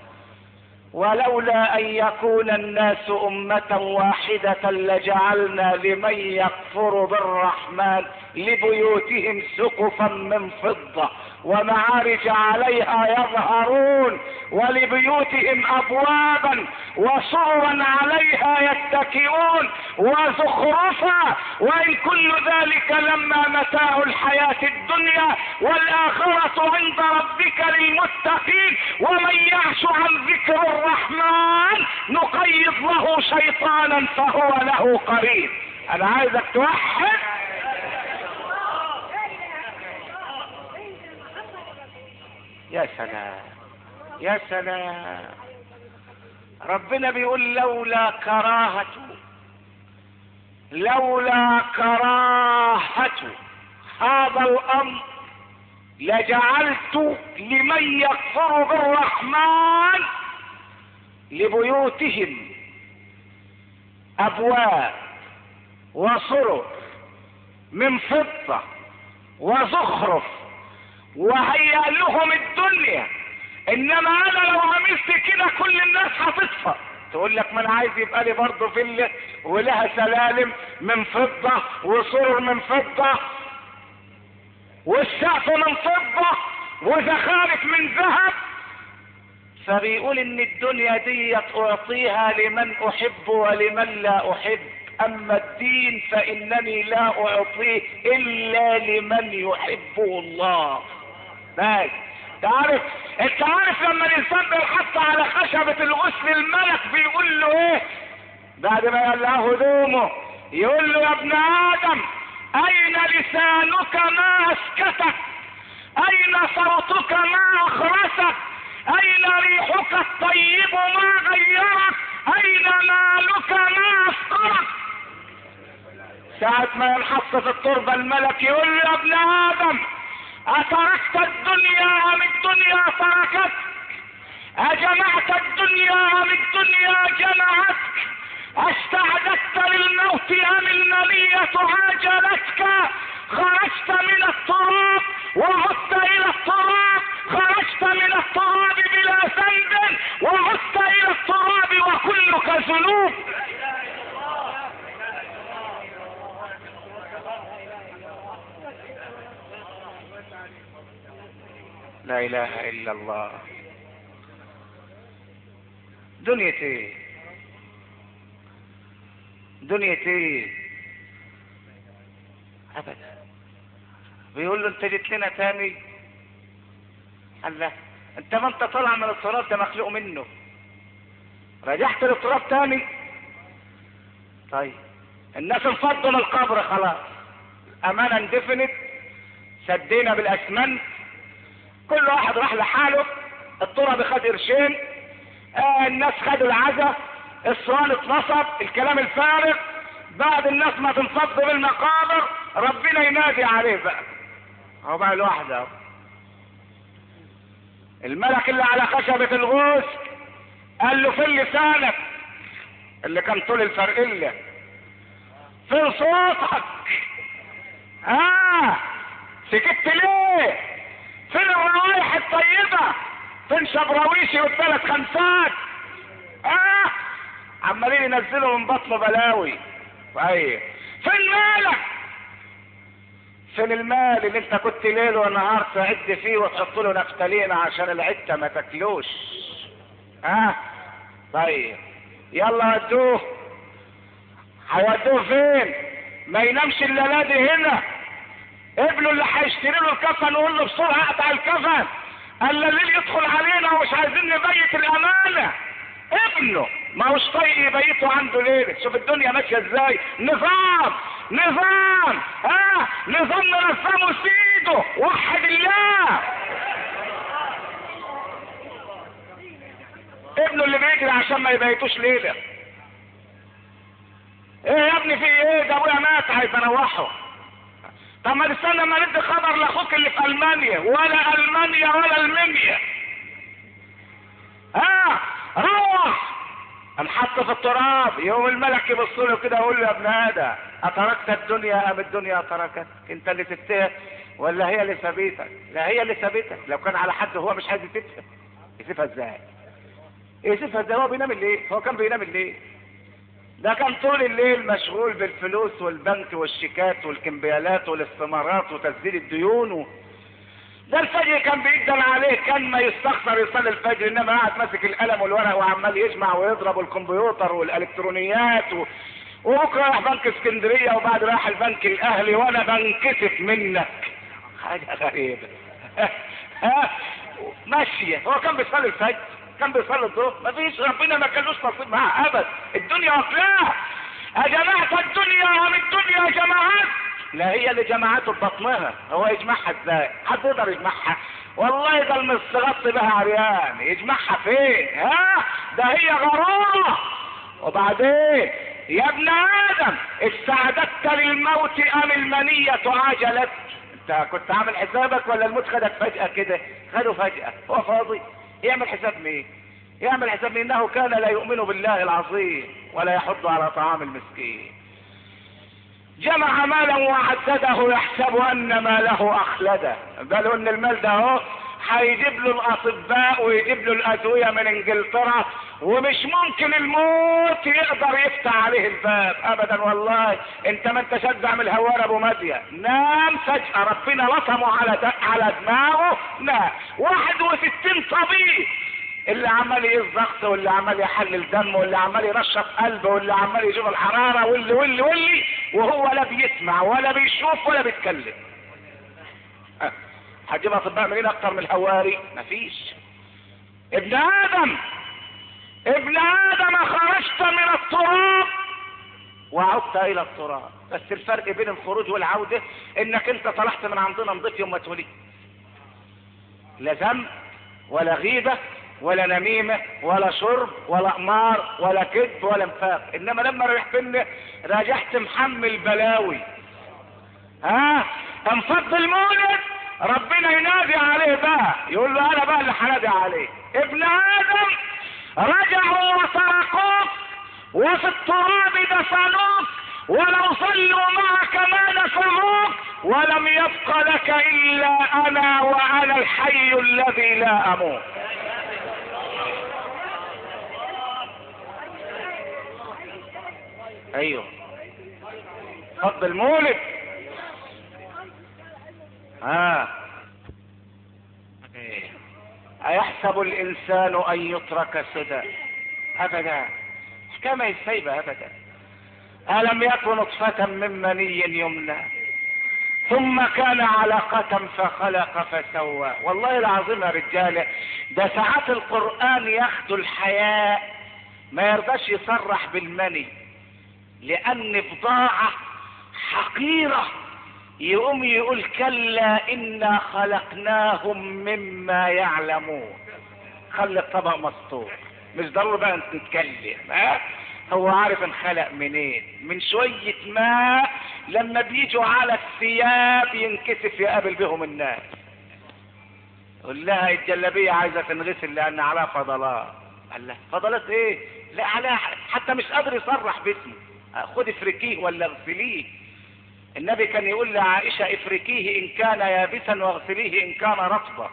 ولولا ان يكون الناس امة واحدة لجعلنا لمن يكفر بالرحمن لبيوتهم سقفا من فضة ومعارج عليها يظهرون ولبيوتهم ابوابا وسررا عليها يتكئون وزخرفا وان كل ذلك لما متاع الحياة الدنيا والاخرة عند ربك للمتقين ومن يعش عن ذكر الرحمن نقيض له شيطانا فهو له قريب. انا عايزك توحد. يا سلام يا سلام. ربنا بيقول لولا كراهة هذا الامر لجعلت لمن يكفر بالرحمن لبيوتهم ابواب وسرر من فضة وزخرف وهيأ لهم الدنيا، انما انا لو عملت كده كل الناس هتطفى. تقول لك ما انا عايز يبقى لي برضه فيلا ولها سلالم من فضة وسرر من فضة والسقف من فضة وزخارف من ذهب. فبيقول ان الدنيا دي اعطيها لمن احب ولمن لا احب، اما الدين فانني لا اعطيه الا لمن يحبه الله. بس انت عارف لما الانسان بيحط على خشبة الغسل الملك بيقول له ايه بعد ما يقلعه هدومه؟ يقول له يا ابن ادم اين لسانك ما اسكتك، اين صوتك ما اخرسك، اين ريحك الطيب ما غيرك، اين مالك ما افقرك. ساعة ما ينحط في التربة الملك يقول له يا ابن ادم اتركت الدنيا ام الدنيا تركتك، اجمعت الدنيا ام الدنيا جمعتك، استعددت للموت ام المنية عاجلتك، خرجت من التراب وعدت الى التراب، خرجت من التراب بلا ذنب وعدت الى التراب وكلك ذنوب. لا اله الا الله. دنيا ايه دنيا ايه ابدا. بيقول له انت جيت لنا تاني؟ قال له انت ما انت طالع من التراب ده مخلوق منه، رجعت للتراب تاني. طيب الناس انفضوا من القبر خلاص، امانه اندفنت، سدينا بالاسمنت، كل واحد راح لحاله، التراب خد قرشين، الناس خدوا العزا، الصوان اتنصب، الكلام الفارغ. بعد الناس ما تنفض بالمقابر ربنا ينادي عليه بقى، هو بقى لوحده. الملك اللي على خشبة الغوث قال له فين لسانك اللي كان طول الفرقلة، فين صوتك، سكت ليه، فين الروائح الطيبة، فين شبراويشي والثلاث خمسات، عمالين ينزلوا من بطنه بلاوي. طيب فين مالك، فين المال اللي انت كنت ليل ونهار تعد فيه وتحط له نفتالين عشان العدة ما تاكلوش؟ طيب يلا ودوه. هيودوه فين؟ ما ينامش الليلة دي هنا. ابنه اللي هيشتري له الكفن ويقول له بسرعة اقطع الكفن، قال الليل يدخل علينا ومش عايزين نبيت الامانة. ابنه ما هوش طايق يبيته عنده ليله. شوف الدنيا ماشيه ازاي، نظام نظام نظام ننظمه سيده. وحد الله. ابنه اللي بيجري عشان ما يبيتوش ليله. ايه يا ابني في ايه؟ ده ابويا مات عايز انوحه. طب ما تستنى ما ندي خبر لاخوك اللي في المانيا. ولا المانيا ولا المنيا. روح انحط في التراب. يوم الملك يبص له كده يقول له يا ابن ادم اتركت الدنيا ام الدنيا تركتك؟ انت اللي تتهم ولا هي اللي سابتك؟ لا هي اللي سابتك. لو كان على حد هو مش عايز يسيبها. يسيبها ازاي؟ يسيبها ازاي؟ هو بينام الليل. هو كان بينام الليل. ده كان طول الليل مشغول بالفلوس والبنك والشيكات والكمبيالات والاستمارات وتسديد الديون ده الفجر كان بيقدم عليه. كان ما يستخسر يصلي الفجر، انما قاعد ماسك القلم والورق وعمال يجمع ويضرب الكمبيوتر والالكترونيات وبكره راح بنك اسكندريه وبعد راح البنك الاهلي وانا بنكسف منك. حاجه غريبه. ماشيه. هو كان بيصلي الفجر، كان بيصلي الظهر، ما فيش. ربنا ما كانوش نصيب معاه ابدا. الدنيا واكلاه. يا جماعه الدنيا هم الدنيا يا جماعات. لا هي اللي جمعته ببطنها. هو يجمعها ازاي؟ حد يقدر يجمعها؟ والله ده المستغطي بها عريان. يجمعها فين؟ ده هي غرامه. وبعدين يا ابن ادم استعددت للموت ام المنيه عجلت؟ انت كنت عامل حسابك ولا الموت خدك فجاه كده؟ خده فجاه. هو فاضي يعمل حساب مين؟ يعمل حساب مين؟ انه كان لا يؤمن بالله العظيم ولا يحض على طعام المسكين. جمع مالا وعدده يحسب ان ماله اخلده. قالوا ان المال ده اهو هيجيب له الاطباء ويجيب له الادويه من انجلترا ومش ممكن الموت يقدر يفتح عليه الباب ابدا. والله انت ما انت شجع من الهوار ابو ماديه. نام فجاه ربنا لطمه على دماغه. نام 61 طبيب اللي عمال يقيس ضغط واللي عمال يحلل دم واللي عمال ينشط قلبه واللي عمال يجيب الحراره واللي وهو لا بيسمع ولا بيشوف ولا بيتكلم. هتجيب اطباء منين اكتر من الهواري؟ مفيش. ابن ادم خرجت من التراب وعدت الى التراب. بس الفرق بين الخروج والعوده انك انت طلعت من عندنا نضيف يوم ما اتولدت. لا ذنب ولا غيبه ولا نميمة ولا شرب ولا قمار ولا كذب ولا نفاق. انما لما رجعت راجعت محمل بلاوي. انفض المولد ربنا ينادي عليه بقى، يقول له انا بقى اللي هنادي عليه. ابن ادم رجعوا وسرقوك وفي التراب دفنوك ولو صلوا معك ما نفعوك ولم يبق لك الا انا وانا الحي الذي لا اموت. ايوه فض المولد. ايحسب الانسان ان يترك سدى؟ ابدا. كما السيبه ابدا. الم يكن نطفة من مني يمنى ثم كان علقة فخلق فسوى. والله العظيم يا رجاله ده ساعات القرآن ياخدوا الحياء ما يرضاش يصرح بالمني لان بضاعة حقيرة. يقوم يقول كلا انا خلقناهم مما يعلمون. خلي الطبق مسطور. مش ضروري بقى نتكلم. هو عارف انخلق منين. من شوية ماء لما بيجوا على الثياب ينكسف يقابل بهم الناس. يقول لها الجلابية عايزة تنغسل لان عليها فضلات. قال لها فضلات ايه؟ لا عليها حتى مش قادر يصرح باسمه. خد افركيه ولا اغسليه. النبي كان يقول لعائشة افركيه ان كان يابسا واغسليه ان كان رطبا.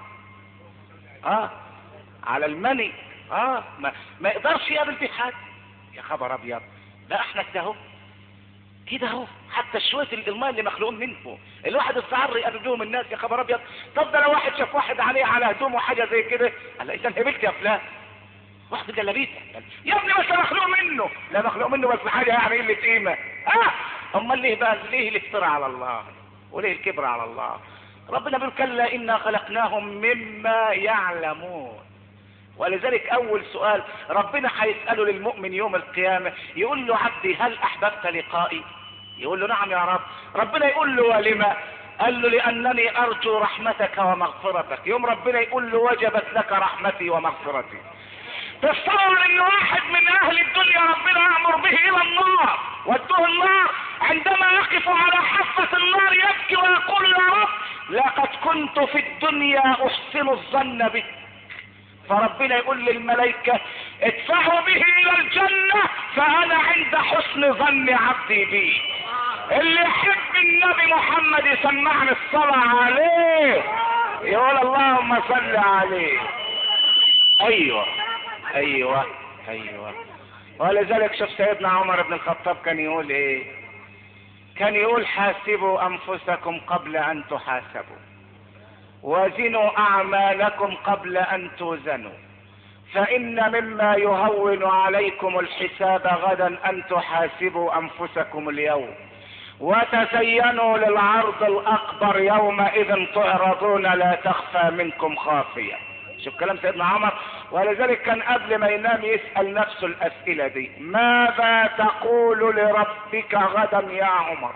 على المني. ما يقدرش يقابل بيه حد. يا خبر ابيض. لا احنا كده اهو كده اهو. حتى شويه الماء اللي مخلوقين منه الواحد استعر يقابل بيهم الناس. يا خبر ابيض. طب ده لو واحد شاف واحد عليه على هدومه حاجه زي كده قال لا اذا هبلت يا فلان. واحد جلابيته يا ابني بس مخلوق منه. لا مخلوق منه بس حاجه يعني قله قيمه. امال ليه بقى؟ ليه الافتراء على الله وليه الكبر على الله؟ ربنا بيقول كلا انا خلقناهم مما يعلمون. ولذلك اول سؤال ربنا هيسأله للمؤمن يوم القيامة، يقول له عبدي هل احببت لقائي؟ يقول له نعم يا رب. ربنا يقول له ولما؟ قال له لانني ارجو رحمتك ومغفرتك. يوم ربنا يقول له وجبت لك رحمتي ومغفرتي. تصور ان واحد من اهل الدنيا ربنا يأمر به الى النار وادوه النار، عندما يقف على حافة النار يبكي ويقول يا رب لقد كنت في الدنيا احسن الظن بك. فربنا يقول للملائكة ادفعوا به الى الجنة فانا عند حسن ظن عبدي بي. اللي يحب النبي محمد يسمعني الصلاة عليه يقول اللهم صل عليه. ايوه ايوه ايوه. ولذلك شوف سيدنا عمر بن الخطاب كان يقول ايه؟ كان يقول حاسبوا انفسكم قبل ان تحاسبوا، وزنوا اعمالكم قبل ان توزنوا، فان مما يهون عليكم الحساب غدا ان تحاسبوا انفسكم اليوم، وتزينوا للعرض الاكبر يومئذ تعرضون لا تخفى منكم خافية. شوف كلام سيدنا عمر. ولذلك كان قبل ما ينام يسأل نفسه الاسئلة دي: ماذا تقول لربك غدا يا عمر؟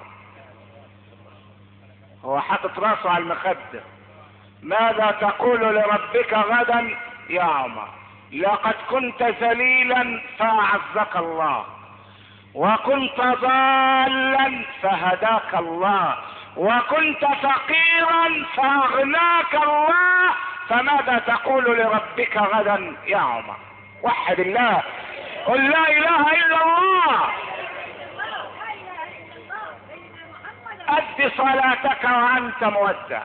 هو حاطط راسه على المخدة. ماذا تقول لربك غدا يا عمر؟ لقد كنت ذليلا فاعزك الله، وكنت ضالا فهداك الله، وكنت فقيرا فاغناك الله، فماذا تقول لربك غدا يا عمر؟ وحد الله، قل لا اله الا الله، اد صلاتك وانت مودع.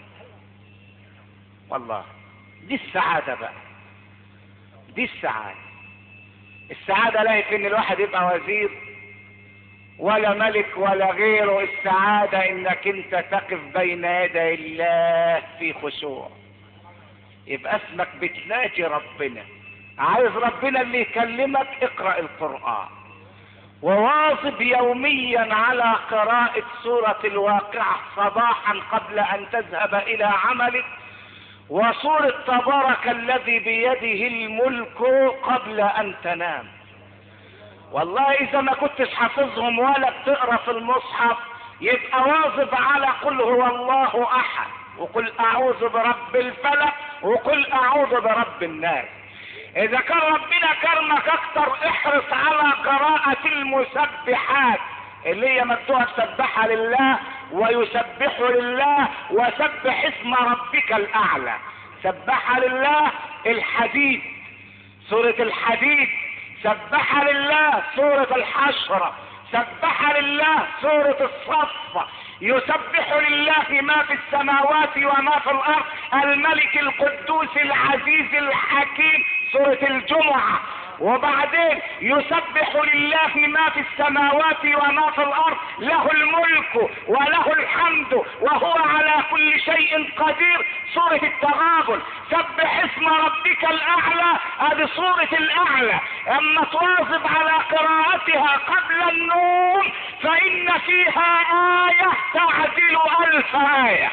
والله دي السعادة بقى، دي السعادة. السعادة لا في ان الواحد يبقى وزير ولا ملك ولا غيره، السعادة انك انت تقف بين يدي الله في خشوع، يبقى اسمك بتناجي ربنا. عايز ربنا اللي يكلمك؟ اقرأ القرآن، وواظب يوميا على قراءة سورة الواقعة صباحا قبل ان تذهب الى عملك، وسورة تبارك الذي بيده الملك قبل ان تنام. والله اذا ما كنتش حافظهم ولا بتقرا في المصحف يبقى واظب على قل هو الله احد، وقل اعوذ برب الفلق، وقل اعوذ برب الناس. اذا كان ربنا كرمك اكتر احرص على قراءة المسبحات اللي هي مكتوبة سبح لله ويسبح لله وسبح اسم ربك الاعلى. سبح لله الحديد، سورة الحديد. سبح لله سورة الحشر. سبح لله سورة الصف. يسبح لله ما في السماوات وما في الارض الملك القدوس العزيز الحكيم سورة الجمعة. وبعدين يسبح لله ما في السماوات وما في الارض له الملك وله الحمد وهو على كل شيء قدير سورة التغابن. سبح اسم ربك الاعلى، هذه سورة الاعلى. اما تواظب على قراءتها قبل النوم فان فيها آية تعدل 1000 آية.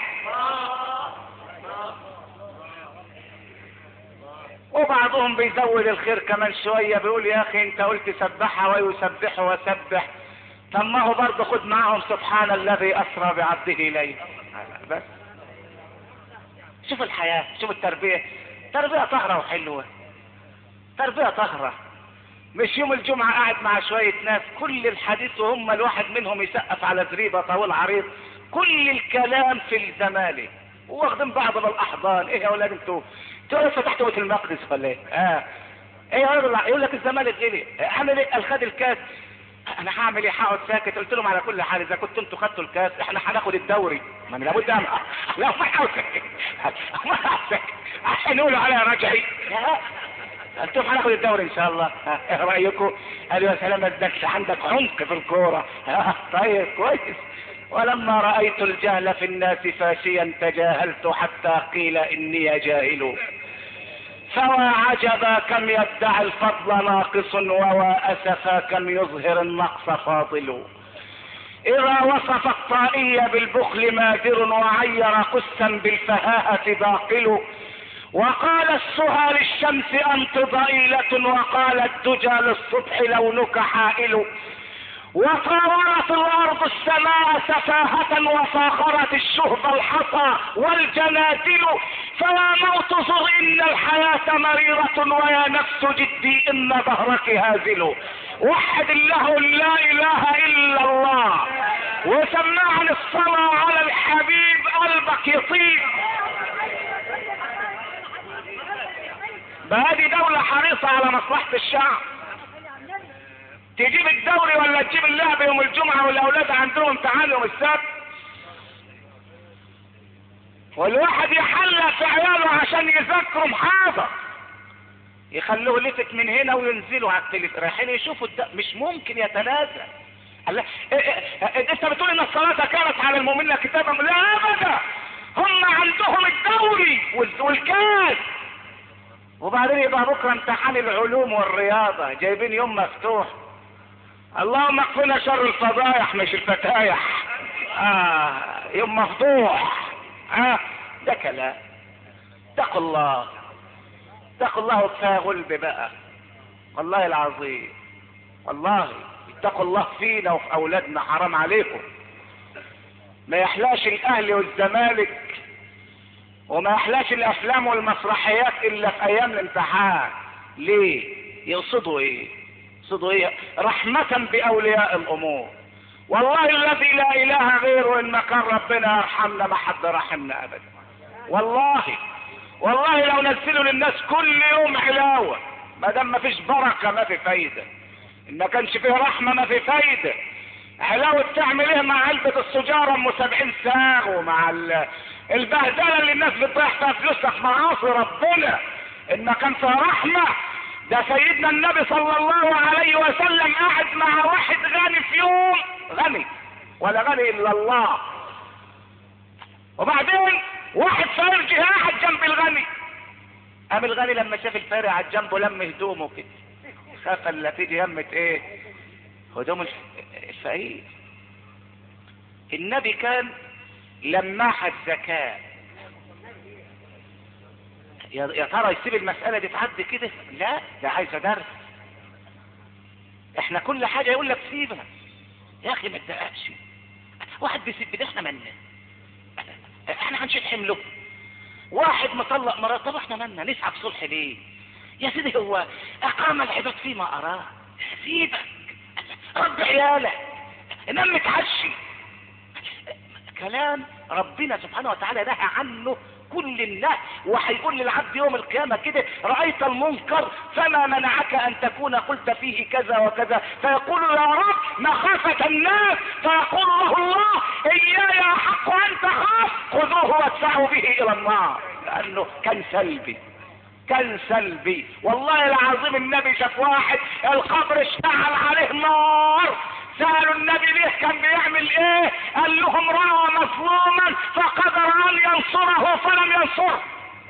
وبعضهم بيزود الخير كمان شوية، بيقول يا اخي انت قلت سبح ويسبح وسبح، طب ما هو برضه خد معهم سبحان الذي اسرى بعبده ليلا. بس شوف الحياة، شوف التربية، تربية طهرة وحلوة، تربية طهرة. مش يوم الجمعة قاعد مع شوية ناس كل الحديث وهم الواحد منهم يسقف على زريبة طويل عريض، كل الكلام في الزمالك واخدين بعض بالاحضان. ايه يا اولاد انتوا فتحتوا بيت المقدس ولا ايه؟ ايه يقول لك الزمالك غلي، اعمل ايه؟ خد الكاس. انا هعمل ايه؟ هقعد ساكت. قلت لهم على كل حال اذا كنتوا انتوا خدتوا الكاس احنا هناخد الدوري. ما انا لابد لا ما عشان نقولوا عليها رجعي. انتم هناخد الدوري ان شاء الله. ايه رايكم؟ قالوا يا سلام ازدكش عندك عمق في الكوره. طيب كويس. ولما رأيت الجهل في الناس فاشيا تجاهلت حتى قيل اني جاهل. فوا عجبا كم يدعي الفضل ناقص ووا اسفا كم يظهر النقص فاضل. اذا وصف الطائي بالبخل مادر وعير قسا بالفهاهة باقل. وقال السهى للشمس أنت ضئيلة، وقال الدجى للصبح لونك حائل، وطاولت الأرض السماء سفاهة، وفاخرت الشهب الحصى والجنادل، فيا موت زر إن الحياة مريرة، ويا نفس جدي إن ظهرك هازل. وحد الله لا إله إلا الله، وسمعني الصلاة على الحبيب قلبك يطيب. بهذه دولة حريصة على مصلحة الشعب، تجيب الدوري ولا تجيب اللعب يوم الجمعة والأولاد عندهم امتحان يوم السبت، والواحد يحلق في عياله عشان يذكروا محاضر، يخلوه لفت من هنا وينزلوا على التليفون رايحين يشوفوا مش ممكن يتنازل. انت بتقول ان الصلاة كانت على المؤمنين كتابا؟ لا ابدا، هم عندهم الدوري والكاس، وبعدين يبقى بكره امتحان العلوم والرياضة، جايبين يوم مفتوح. اللهم اكفنا شر الفضايح مش الفتايح. يوم مفتوح. ده كلام. اتقوا الله، اتقوا الله وكفايه غلب بقى، والله العظيم، والله اتقوا الله فينا وفي اولادنا، حرام عليكم. ما يحلاش الاهلي والزمالك، وما يحلاش الافلام والمسرحيات الا في ايام الامتحان. ليه؟ يقصدوا ايه؟ يقصدوا ايه؟ رحمة باولياء الامور. والله الذي لا اله غيره ان كان ربنا يرحمنا ما حد رحمنا ابدا. والله لو نزلوا للناس كل يوم علاوة، ما دام ما فيش بركة ما في فايدة، ان ما كانش فيه رحمة ما في فايدة. علاوة تعمل ايه مع علبة السجارة ام 70 ساغ، ومع البهدلة اللي الناس بتضيع فيها فلوسها في معاصي ربنا؟ ان ما كان فيها رحمة. ده سيدنا النبي صلى الله عليه وسلم قاعد مع واحد غني في يوم، غني ولا غني الا الله، وبعدين واحد فارجي قاعد جنب الغني، قام الغني لما شاف الفارق على جنبه لم هدومه كده، خاف الا تيجي يمة ايه؟ هدوم الفقير. النبي كان لماح الزكاة. يا ترى يسيب المسألة دي تعدي كده؟ لا، ده عايزة درس. احنا كل حاجة يقول لك سيبها يا اخي، ما تدققش. واحد بيسيب ده، احنا مالنا؟ احنا هنشيل حمله. واحد مطلق مراته، طب احنا مالنا؟ نسعى بصلح ليه يا سيدي؟ هو اقام العباد فيما اراه. سيبك، رب عيالك، انام متعشي. كلام ربنا سبحانه وتعالى نهى عنه كل النهي، وهيقول للعبد يوم القيامة كده: رأيت المنكر فما منعك ان تكون قلت فيه كذا وكذا، فيقول يا رب مخافة الناس، فيقول له الله: اياي احق ان تخاف، خذوه وادفعوا به الى النار. لانه كان سلبي. والله العظيم النبي شاف واحد القبر اشتعل عليه نار، سألوا النبي ليه كان بيعمل ايه؟ قال لهم: رأى مظلوما فقدر ان ينصره فلم ينصره.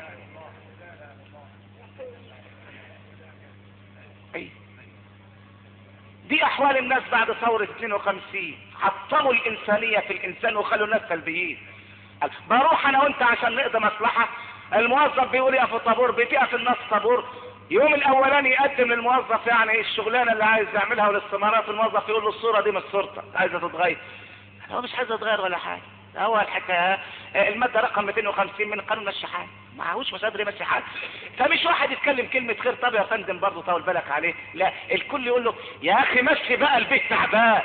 دي احوال الناس بعد ثورة 52، حطموا الانسانية في الانسان وخلوا الناس سلبيين. بروح انا وانت عشان نقضي مصلحة، الموظف بيقول يقف طابور، بتقف الناس طابور، يوم الاولاني يقدم للموظف يعني الشغلانه اللي عايز يعملها والاستمارات، الموظف يقول له: الصوره دي مش صورتك، عايزه تتغير. هو مش عايز يتغير ولا حاجه، هو الحكايه الماده رقم 250 من قانون الشحات، معهوش مش قادر يمشي حاجه. فمش واحد يتكلم كلمه خير: طب يا فندم برضه طول بالك عليه، لا، الكل يقول له: يا اخي مشي بقى، البيت تعبان،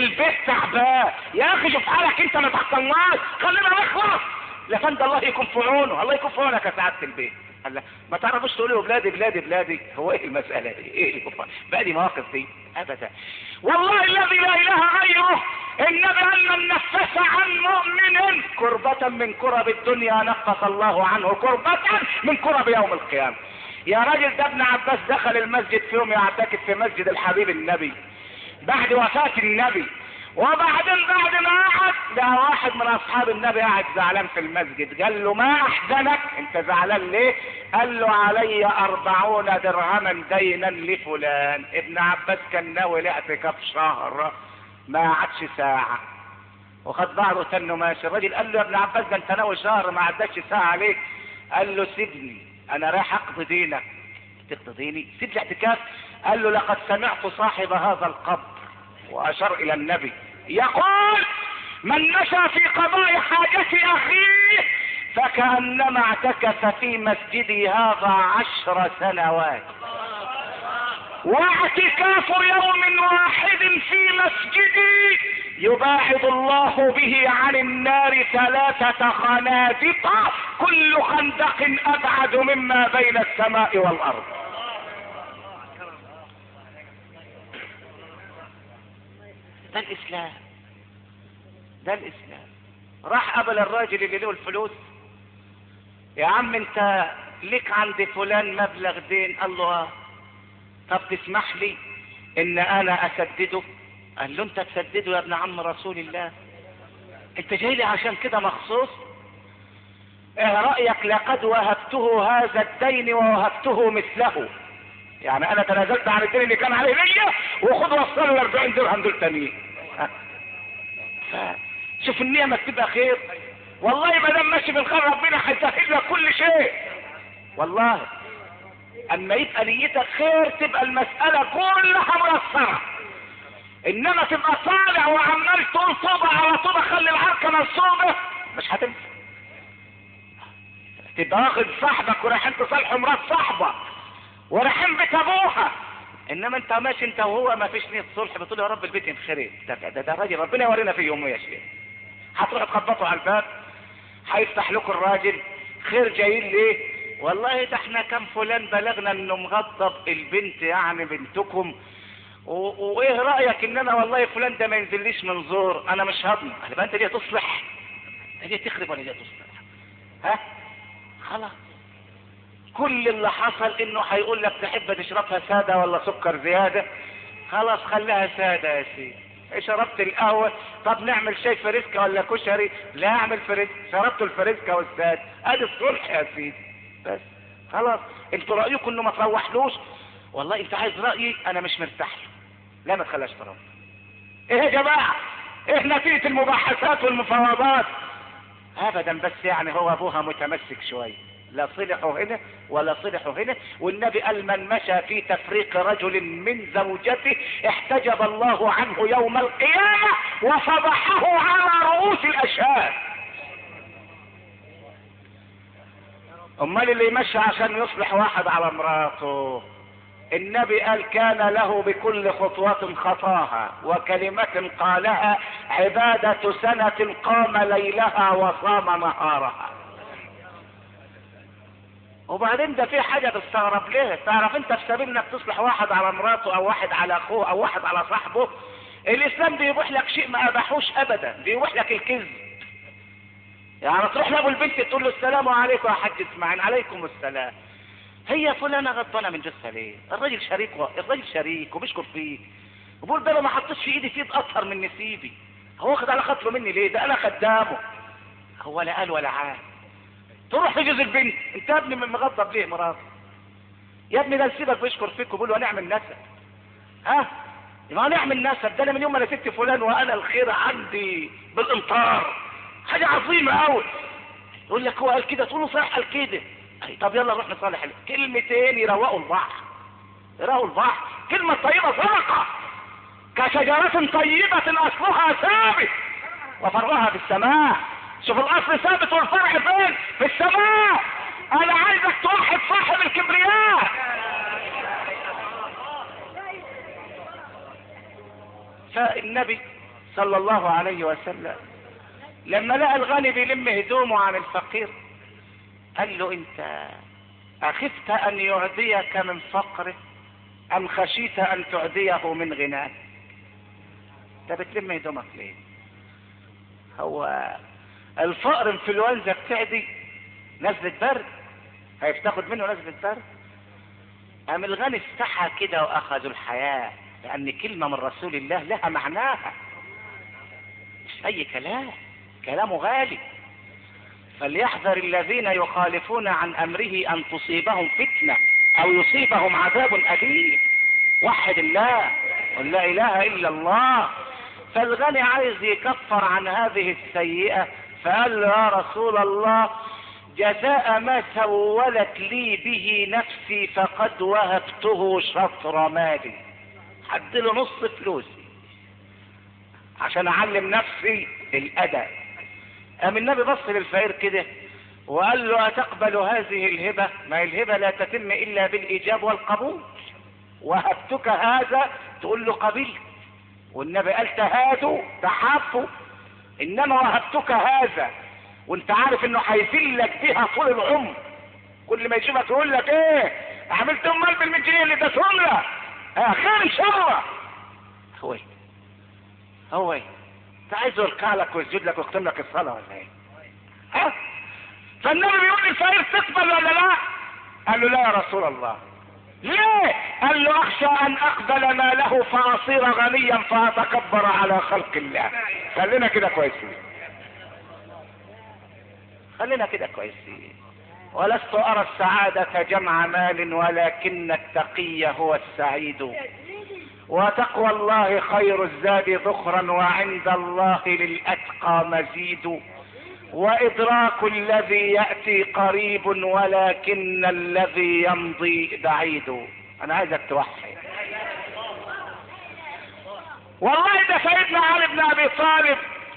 يا اخي شوف حالك انت، ما تعطلناش، خلينا نخلص. لا فندم، الله يكون في عونه، الله يكون في عونك يا سعاده البيت. الله، ما تعرفوش تقولوا بلادي؟ هو ايه المسألة دي؟ ايه بقى دي مواقف دي؟ ابدا. والله الذي لا اله غيره، النبي ان من نفس عن مؤمن كربة من كرب الدنيا نفس الله عنه كربة من كرب يوم القيامة. يا راجل، ده ابن عباس دخل المسجد في يوم يعتكف في مسجد الحبيب النبي بعد وفاة النبي، وبعدين بعد ما قعد لقى واحد من اصحاب النبي قاعد زعلان في المسجد، قال له: ما احزنك؟ انت زعلان ليه؟ قال له: علي 40 درهما دينا لفلان. ابن عباس كان ناوي الاعتكاف شهر، ما قعدش ساعة وخد بعضه تنه ماشي. الراجل قال له: يا ابن عباس، ده انت ناوي شهر ما عدتش ساعة عليك. قال له: سيبني، انا رايح اقضي دينك. تقضي ديني؟ سيب الاعتكاف. قال له لقد سمعت صاحب هذا القبر، واشار الى النبي يقول من مشى في قضاء حاجة اخيه فكأنما اعتكف في مسجدي هذا 10 سنوات. واعتكاف يوم واحد في مسجدي يباعد الله به عن النار 3 خنادق، كل خندق ابعد مما بين السماء والارض. ده الاسلام، ده الاسلام. راح قبل الراجل اللي له الفلوس، يا عم انت ليك عند فلان مبلغ دين. قال له طب تسمح لي ان انا اسدده؟ قال له انت تسدده يا ابن عم رسول الله؟ انت جاي لي عشان كده مخصوص؟ ايه رأيك لقد وهبته هذا الدين ووهبته مثله، يعني انا تنازلت عن الدين اللي كان عليه ليا وخد وصله ل 40 درهم دول تانيين. شوف النعمة تبقى خير. والله ما دام ماشي بالخير ربنا هيسهل لك كل شيء. والله اما يبقى نيتك خير تبقى المسألة كلها ميسرة. انما تبقى طالع وعمال تقول طوبة على طوبة خلي العركة منصوبة، مش هتنفع. تبقى واخد صاحبك ورايحين تصالحوا مرات صاحبك ورايحين بيت ابوها، انما انت ماشي انت وهو ما فيش نية صلح، بتقول يا رب البيت ينخرب. ده راجل ربنا يورينا في يوم يا شيخ. هتروحوا تخبطوا على الباب هيفتح لكم الراجل، خير جايين ليه؟ والله ده احنا كم فلان بلغنا انه مغضب البنت يعني بنتكم، وايه رأيك ان انا والله فلان ده ما ينزليش من زور، انا مش هضمن. يبقى انت دي تصلح؟ دي تخرب ولا دي تصلح؟ ها خلاص. كل اللي حصل انه هيقول لك تحب تشربها سادة ولا سكر زيادة، خلاص خليها سادة يا سيدي. شربت القهوة، طب نعمل شاي فريسكا ولا كشري؟ لا اعمل فريسكا. شربت الفريسكا والساد، ادي الصلح يا سيدي. بس خلاص. انتوا رأيكم انه ما تروحلوش؟ والله انت عايز رأيي انا مش مرتاح له، لا ما تخليهاش تروح. ايه يا جماعة؟ ايه نتيجة المباحثات والمفاوضات؟ ابدا، بس يعني هو ابوها متمسك شوية، لا صلحوا هنا ولا صلحوا هنا. والنبي قال من مشى في تفريق رجل من زوجته احتجب الله عنه يوم القيامة وفضحه على رؤوس الاشهاد. امال اللي يمشي عشان يصلح واحد على مراته؟ النبي قال كان له بكل خطوة خطاها وكلمة قالها عبادة سنة قام ليلها وصام نهارها. وبعدين ده في حاجة تستغرب ليه؟ تعرف انت في سبيل انك تصلح واحد على مراته او واحد على اخوه او واحد على صاحبه، الاسلام بيبوح لك شيء ما اباحوش ابدا، بيبوح لك الكذب. يعني تروح لابو البنت تقول له السلام عليكم يا حاج اسماعيل. عليكم السلام. هي فلانة غضبانة من جثة ليه؟ الراجل شريك وبيشكر فيك وبقول ده ما حطش في ايدي فيه اطهر من نسيبي، هو واخد على خاطره مني ليه؟ ده انا خدامه. هو لا قال ولا عاد. تروح تجوز البنت، انت يا ابني مغضب ليه مراتك؟ يا ابني ده نسيبك بيشكر فيك وبيقول له هنعمل نسب. يبقى هنعمل نسب. ده انا من يوم ما انا سبت فلان وانا الخير عندي بالامطار، حاجة عظيمة قوي. يقول لك هو قال كده، تقول له صحيح قال كده. طب يلا نروح نصالح. كلمتين يروقوا البحر. كلمة طيبة صدقة كشجرة طيبة اصلها ثابت وفرعها في السماء. شوف الاصل ثابت والفرع فين؟ في السماء. انا عايزك توحد صاحب الكبرياء. فالنبي صلى الله عليه وسلم لما لقى الغني بيلم هدومه عن الفقير قال له انت اخفت ان يعديك من فقره ام خشيت ان تعديه من غناه؟ انت بتلم هدومك ليه؟ هو الفقر انفلونزا بتعدي نزلة برد؟ هيفتقد منه نزلة برد؟ ام الغني استحى كده واخذوا الحياة لان كلمة من رسول الله لها معناها، مش اي كلامه غالي. فليحذر الذين يخالفون عن امره ان تصيبهم فتنة او يصيبهم عذاب اليم. وحد الله قل لا اله الا الله. فالغني عايز يكفر عن هذه السيئة، فقال له يا رسول الله جزاء ما سولت لي به نفسي فقد وهبته شطر مالي. هديله نص فلوسي عشان اعلم نفسي الادب. قام النبي بص للفقير كده وقال له اتقبل هذه الهبة؟ ما الهبة لا تتم الا بالايجاب والقبول. وهبتك هذا تقول له قبلت، والنبي قال تهادوا تحابوا. انما وهبتك هذا وانت عارف انه هيذلك بها طول العمر، كل ما يشوفك يقول لك ايه عملت امال بال100 جنيه اللي اديتهم لك؟ خير ان شاء الله. هو ايه انت عايزه يركع لك ويسجد لك ويختم لك الصلاه ولا ايه؟ فالنبي بيقول للفقير تقبل ولا لا؟ قال له لا يا رسول الله. ليه؟ قال له اخشى ان اقبل ماله فاصير غنيا فاتكبر على خلق الله. خلينا كده كويسين، خلينا كده كويسين. ولست ارى السعادة جمع مال ولكن التقي هو السعيد. وتقوى الله خير الزاد ذخرا وعند الله للاتقى مزيد. وادراك الذي يأتي قريب ولكن الذي يمضي بعيد. انا عايزك توحد. والله ده سيدنا علي بن ابي طالب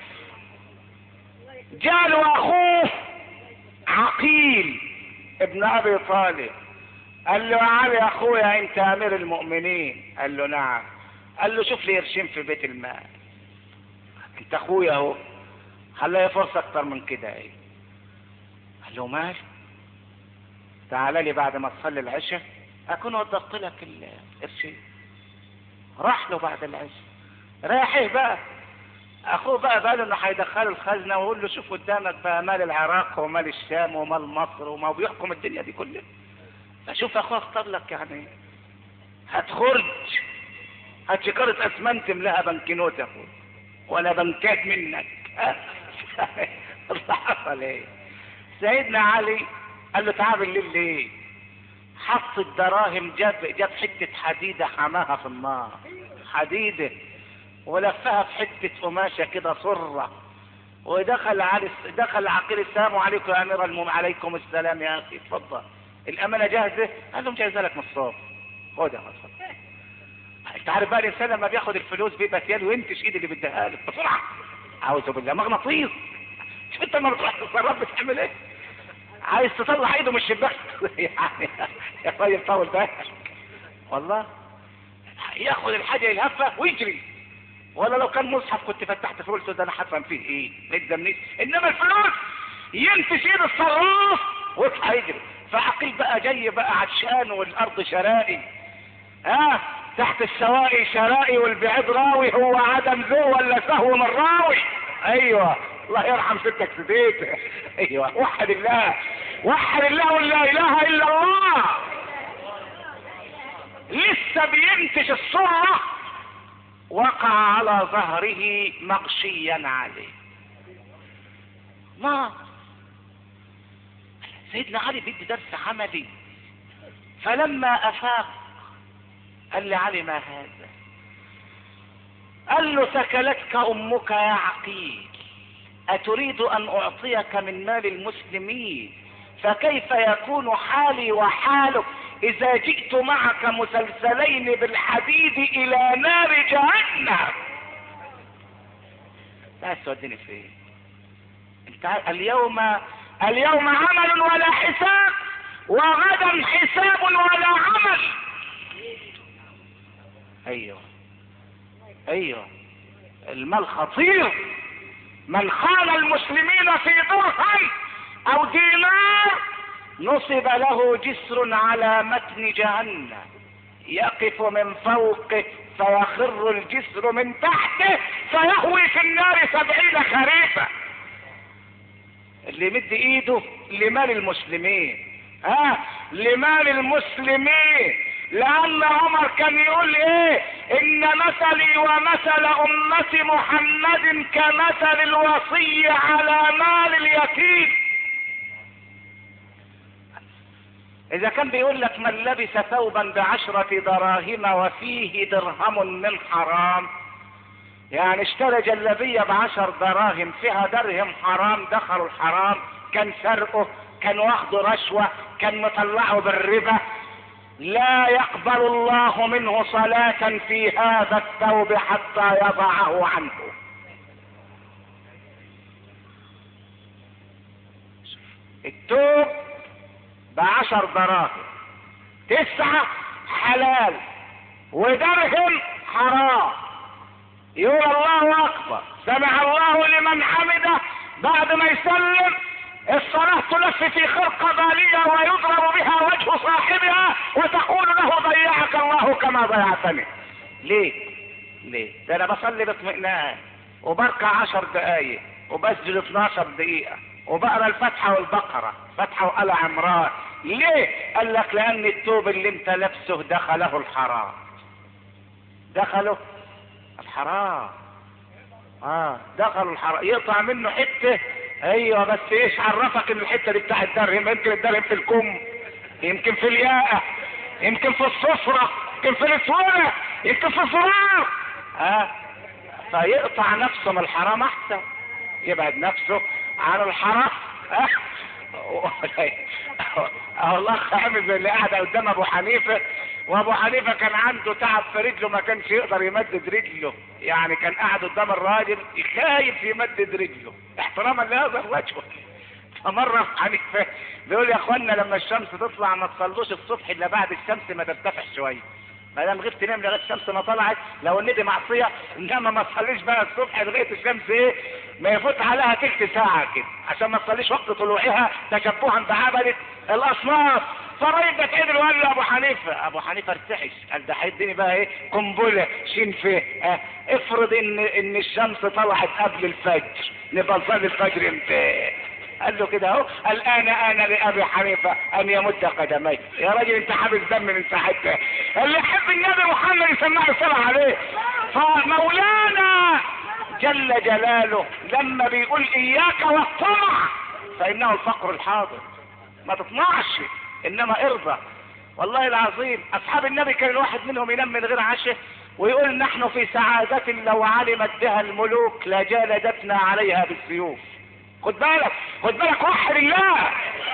جاله اخوه عقيل ابن ابي طالب قال له يا علي اخويا انت امير المؤمنين. قال له نعم. قال له شوف لي قرشين في بيت المال، انت اخويا اهو، خليها فرصة اكتر من كده. ايه؟ قال له مال، تعال لي بعد ما تصلي العشاء اكون وضغط لك القرشين. راح له بعد العشاء، رايح ايه بقى؟ اخوه بقى له انه هيدخله الخزنه ويقول له شوف قدامك بقى مال العراق ومال الشام ومال مصر وما بيحكم الدنيا دي كلها. فشوف اخوه اختار لك يعني هتخرج هات شكارة اسمنت ملاها بنكنوت يا اخويا ولا بنكات منك. الله حصل ايه؟ سيدنا علي قال له تعال بالليل ليه؟ حط الدراهم، جاب حتة حديدة حماها في النار، حديدة، ولفها في حتة قماشة كده صرة، ودخل عقيل السلام عليكم يا امير المؤمنين. عليكم السلام يا اخي اتفضل، الامانة جاهزة؟ قال له مجهزها لك من الصبح، خدها مصر. انت عارف بقى الانسان لما بياخد الفلوس بيبقى سيال وينتش ايد اللي بيديها له بسرعة. اعوذ بالله، مغناطيس. شوف انت لما بتروح تتصرف بتعمل ايه؟ عايز تطلع ايده من الشباك يعني يا طيب طول بالك والله. ياخد الحاجة يلهفها ويجري، ولا لو كان مصحف كنت فتحت فلوسه ده انا هفهم فيه ايه نقدر منين. انما الفلوس ينتش ايد الصراف ويصحى يجري. فعقيل بقى جاي بقى عطشان والارض شرائي، تحت السوائي شرائي والبعيد راوي، هو عدم ذو ولا سهو من راوي. ايوه الله يرحم ستك سديت. ايوه وحد الله، وحد الله ولا اله الا الله. لسه بينتش الصورة وقع على ظهره مغشيا عليه. ما سيدنا علي بيدي درس عملي. فلما افاق قال لي علي ما هذا؟ قال له ثكلتك امك يا عقيل، اتريد ان اعطيك من مال المسلمين؟ فكيف يكون حالي وحالك اذا جئت معك مسلسلين بالحديد الى نار جهنم؟ لا توديني فين انت؟ اليوم عمل ولا حساب، وغدا حساب ولا عمل. ايوه المال خطير. من خان المسلمين في درهم او دينار نصب له جسر على متن جهنم، يقف من فوقه فيخر الجسر من تحته فيهوي في النار 70 خريفا. اللي يمد ايده لمال المسلمين، لمال المسلمين. لان عمر كان يقول ايه؟ ان مثلي ومثل امة محمد كمثل الوصي على مال اليتيم. اذا كان بيقول لك من لبس ثوبا ب10 دراهم وفيه درهم من حرام، يعني اشترى جلابية ب10 دراهم فيها درهم حرام، دخلوا الحرام، كان سرقه، كان واخده رشوة، كان مطلعه بالربا، لا يقبل الله منه صلاة في هذا الثوب حتى يضعه عنه. الثوب ب10 دراهم، 9 حلال ودرهم حرام. يقول الله اكبر سمع الله لمن حمده بعد ما يسلم، الصلاة تلف في خرقة بالية ويضرب بها وجه صاحبها وتقول له ضيعك الله كما ضيعتني. ليه؟ ده انا بصلي باطمئنان وبركع 10 دقايق وبسجد 12 دقيقة وبقرا الفاتحة والبقرة، فتحة وآل عمران. ليه؟ قال لك لان الثوب اللي انت لابسه دخله الحرام. دخله الحرام. دخلوا الحرام، يقطع منه حتة. ايوه بس ايش عرفك ان الحتة دي بتاع الدرهم؟ يمكن الدرهم في الكم، يمكن في الياقة، يمكن في الصفرة، يمكن في الاسورة، يمكن في الزرار. فيقطع نفسه من الحرام احسن، يبعد نفسه عن الحرام. والله عامل زي اللي قاعد قدام ابو حنيفه، وابو حنيفه كان عنده تعب في رجله، ما كانش يقدر يمدد رجله، يعني كان قاعد قدام الراجل خايف يمدد رجله احتراما لهذا الرجل. فمره ابو حنيفه بيقول يا اخوانا لما الشمس تطلع ما تصلوش الصبح الا بعد الشمس ما ترتفع شويه، ما دام غبت تنام لغايه الشمس ما طلعت لو ان دي معصيه، انما ما تصليش بقى الصبح لغايه الشمس ما يفوت عليها تلت ساعه كده، عشان ما تصليش وقت طلوعها تشبها بعبده الاصنام. فالراجل ده اتعدل وقال له ابو حنيفه ارتعش، قال ده هيديني بقى قنبله شين فيه. افرض ان الشمس طلعت قبل الفجر، نبقى نصلي الفجر امتى؟ قال له كده اهو، الان لابي حنيفه ان يمد قدميه. يا راجل انت حابس دم من ساعتها، اللي يحب النبي محمد يسمع الصلاه عليه. فمولانا جل جلاله لما بيقول اياك والطمع فانه الفقر الحاضر، ما تطمعش انما ارضى. والله العظيم اصحاب النبي كان الواحد منهم ينام من غير عشاء ويقول نحن في سعادة لو علمت بها الملوك لجالدتنا عليها بالسيوف. خد بالك وحد الله.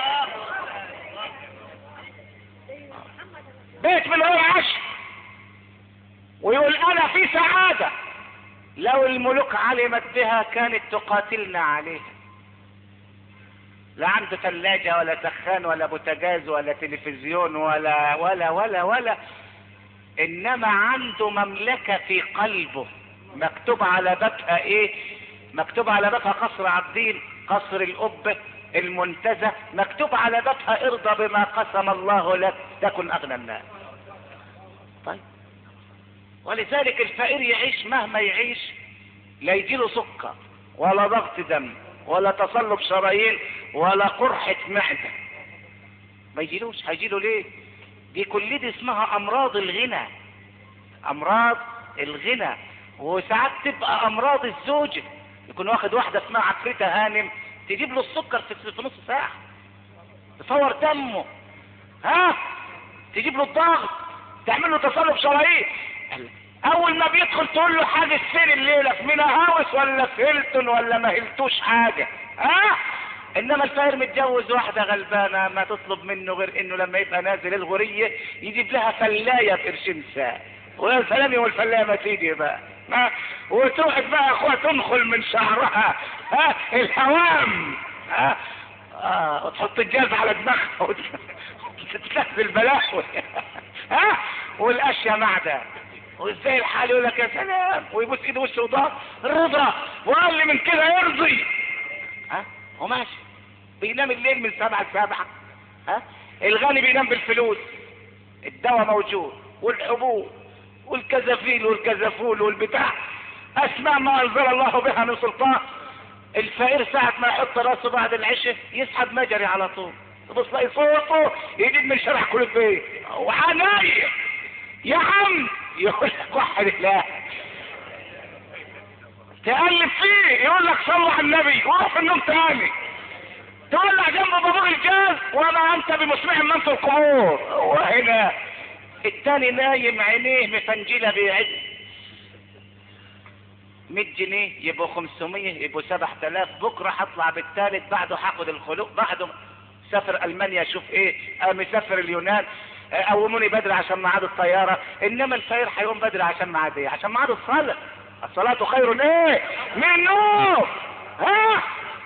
بيت من غير عشاء ويقول انا في سعادة لو الملوك علمت بها كانت تقاتلنا عليها. لا عنده ثلاجة ولا سخان ولا بوتاجاز ولا تلفزيون ولا انما عنده مملكة في قلبه مكتوب على بابها مكتوب على بابها قصر عابدين، قصر القبة، المنتزه، مكتوب على بابها ارضى بما قسم الله لك تكن اغنى الناس. طيب ولذلك الفقير يعيش مهما يعيش لا يجيله سكر ولا ضغط دم ولا تصلب شرايين ولا قرحة معدة، ما يجيلوش. هيجيله ليه؟ دي كل دي اسمها امراض الغنى، امراض الغنى. وساعات تبقى امراض الزوجة، يكون واخد واحدة اسمها عفريتة هانم تجيب له السكر في نص ساعة، تصور دمه، تجيب له الضغط، تعمل له تصلب شرايين. اول ما بيدخل تقول له حاجة فين الليلة، في مينا هاوس ولا في هيلتون ولا ما هلتوش حاجة. انما الفقير متجوز واحدة غلبانة ما تطلب منه غير انه لما يبقى نازل الغرية يجيب لها فلاية بقرشين ساعة، ويا سلام يوم الفلاية ما تيجي بقى وتروح بقى اخوها تنخل من شعرها الهوام وتحط الجاز على دماغها وتتنزل بلاوي والاشياء معدة. وازاي الحال يقول لك يا سلام ويبوس ايده وشه وضهر الرضا وقال لي من كده يرضي. وماشي بينام الليل من 7 ل7. الغني بينام بالفلوس، الدواء موجود والحبوب والكزافيل والكزافول والبتاع، اسماء ما انزل الله بها من سلطان. الفقير ساعة ما يحط راسه بعد العشاء يسحب مجري على طول، تبص تلاقي صوته يجيب من شارع كل بيت وحنايم يا عم يقول لك وحد الله، تقلب فيه يقول لك صلوا على النبي وروح النوم تاني، تولع جنب بابور الجاز وما انت بمسمع من في القبور. وهنا التاني نايم عينيه مفنجلة بيعد 100 جنيه يبقوا 500 يبقوا 7000، بكره هطلع بالثالث بعده هاخد الخلوق بعده سافر المانيا شوف ايه، مسافر اليونان، قوموني بدري عشان ميعاد الطياره. انما الفقير هيقوم بدري عشان ميعاد ايه؟ عشان ميعاد الصلاه. الصلاه خير ايه من النوم. ها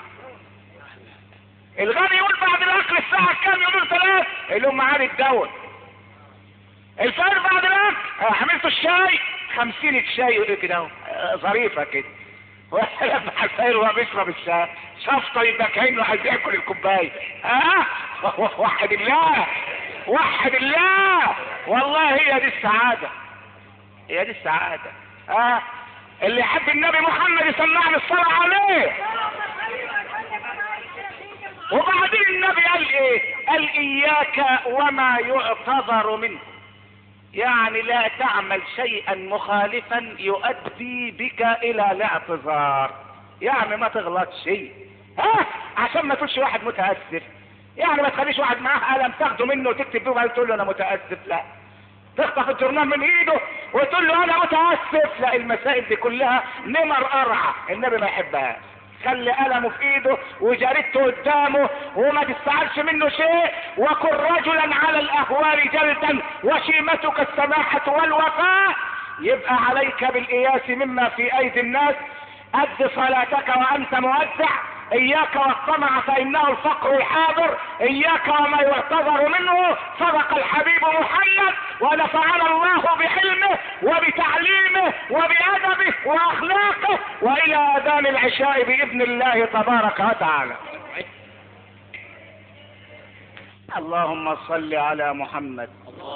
الغني يقول بعد الاكل الساعه كام؟ يقول 3 اللي هم ميعاد الدواء. الفقير بعد الاكل عملتوا الشاي 50 شاي كده ظريفه كده. لما الفقير وهو بيشرب الشاي شفطه يبقى كانه عايز ياكل الكوبايه. وحد الله وحد الله، والله هي دي السعاده، هي دي السعاده. اللي يحب النبي محمد يسمعني الصلاه عليه. وبعدين النبي قال ايه؟ قال اياك وما يعتذر منه، يعني لا تعمل شيئا مخالفا يؤدي بك الى الاعتذار. يعني ما تغلط شيء عشان ما تقولش واحد متاسف. يعني ما تخليش واحد معاه قلم تاخده منه وتكتب بيه وتقول له انا متاسف، لا. تخطف الجرنان من ايده وتقول له انا متاسف، لا. المسائل دي كلها نمر قرعه النبي ما يحبهاش. خلي قلمه في ايده وجارته قدامه وما تستعرش منه شيء. وكن رجلا على الاهوال جلدا وشيمتك السماحه والوفاء. يبقى عليك بالإياس مما في ايدي الناس. أد صلاتك وانت مودع. اياك والطمع فانه الفقر الحاضر. اياك وما يعتذر منه. صدق الحبيب محمد ونفعنا الله بحلمه وبتعليمه وبأدبه واخلاقه. والى اذان العشاء باذن الله تبارك وتعالى. اللهم صل على محمد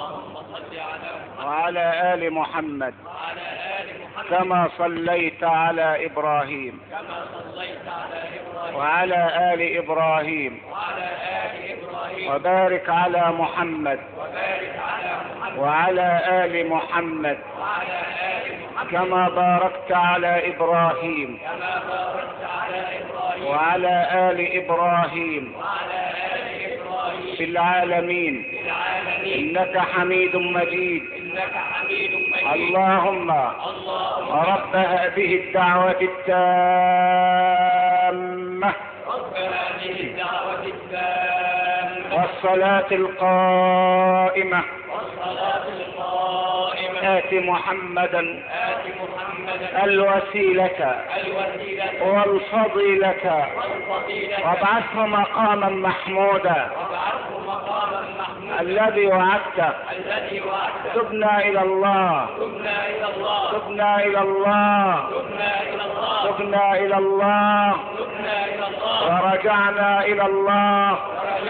وعلى آل محمد كما صليت على إبراهيم وعلى آل إبراهيم وبارك على محمد وعلى آل محمد كما باركت على إبراهيم وعلى آل إبراهيم في العالمين إنك حميد مجيد. اللهم رب هذه الدعوة التامة والصلاة القائمة آت محمدا الوسيلة والفضيلة وابعثه مقاما محمودا الذي وعدته. تبنا إلى الله تبنا إلى الله تبنا إلى الله ورجعنا إلى الله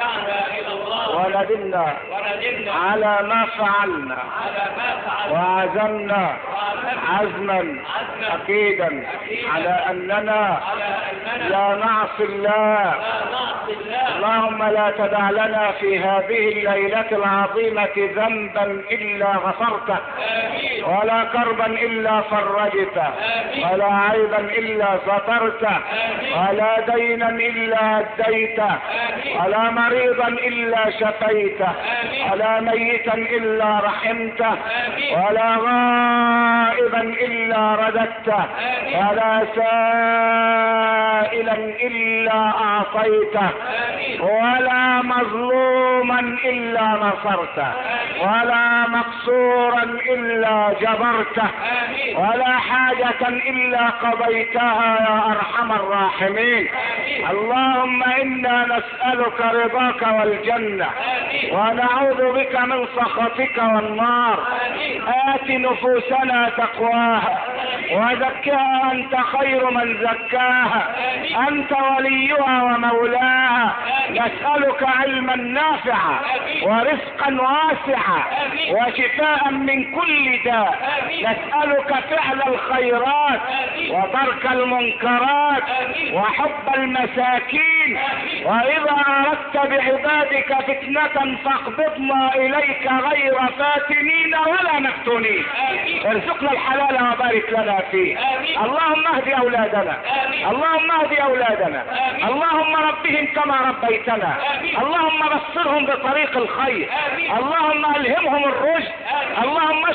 وندمنا على ما فعلنا وعزمنا عزما أكيدا على أننا لا نعصي الله. اللهم لا تدع لنا في هذه الليلة العظيمة ذنبا إلا غفرته ولا كربا إلا فرجته ولا عيبا إلا سترته ولا دينا إلا أديته ولا مريضا إلا شفيته ولا ميتا إلا رحمته ولا غائبا إلا رددته ولا سائلا إلا أعطيته ولا مظلوما إلا نصرته ولا مقصورا إلا جبرته ولا حاجة إلا قضيتها يا أرحم الراحمين. اللهم إنا نسألك رضاك والجنة ونعوذ بك من سخطك والنار. آت نفوسنا تقواها وزكها أنت خير من زكاها أنت وليها ومولاها. نسألك علما نافعا ورزقا واسعا وشفاء من كل داء. نسألك فعل الخيرات وترك المنكرات وحب المساكين. وإذا أردت بعبادك فتنة فاقبضنا إليك غير فاتنين ولا مفتونين. ارزقنا الحلال وبارك لنا فيه. اللهم اهد أولادنا اللهم اهد أولادنا اللهم ربهم كما ربيتنا. اللهم بصرهم بطريق الخير. اللهم ألهمهم الرشد. اللهم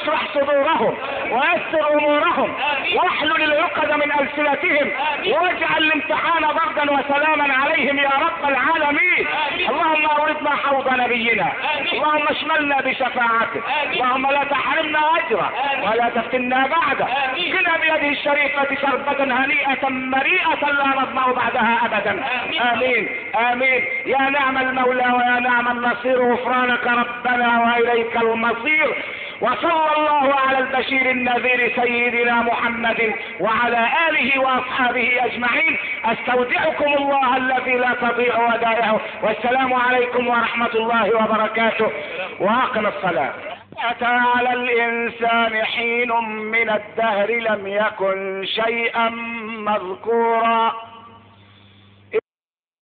واشرح صدورهم ويسر امورهم واحلل العقد من السنتهم واجعل الامتحان بردا وسلاما عليهم يا رب العالمين. اللهم اوردنا حوض نبينا، اللهم اشملنا بشفاعته، اللهم لا تحرمنا اجره ولا تفتنا بعده، كنا بيده الشريفه شربة هنيئة مريئة لا نظمأ بعدها ابدا. امين امين. يا نعم المولى ويا نعم النصير، غفرانك ربنا واليك المصير. وصلى الله على البشير النذير سيدنا محمد وعلى آله وأصحابه أجمعين. استودعكم الله الذي لا تضيع ودائعه، والسلام عليكم ورحمة الله وبركاته، وأقم الصلاة. أتى على الإنسان حين من الدهر لم يكن شيئا مذكورا.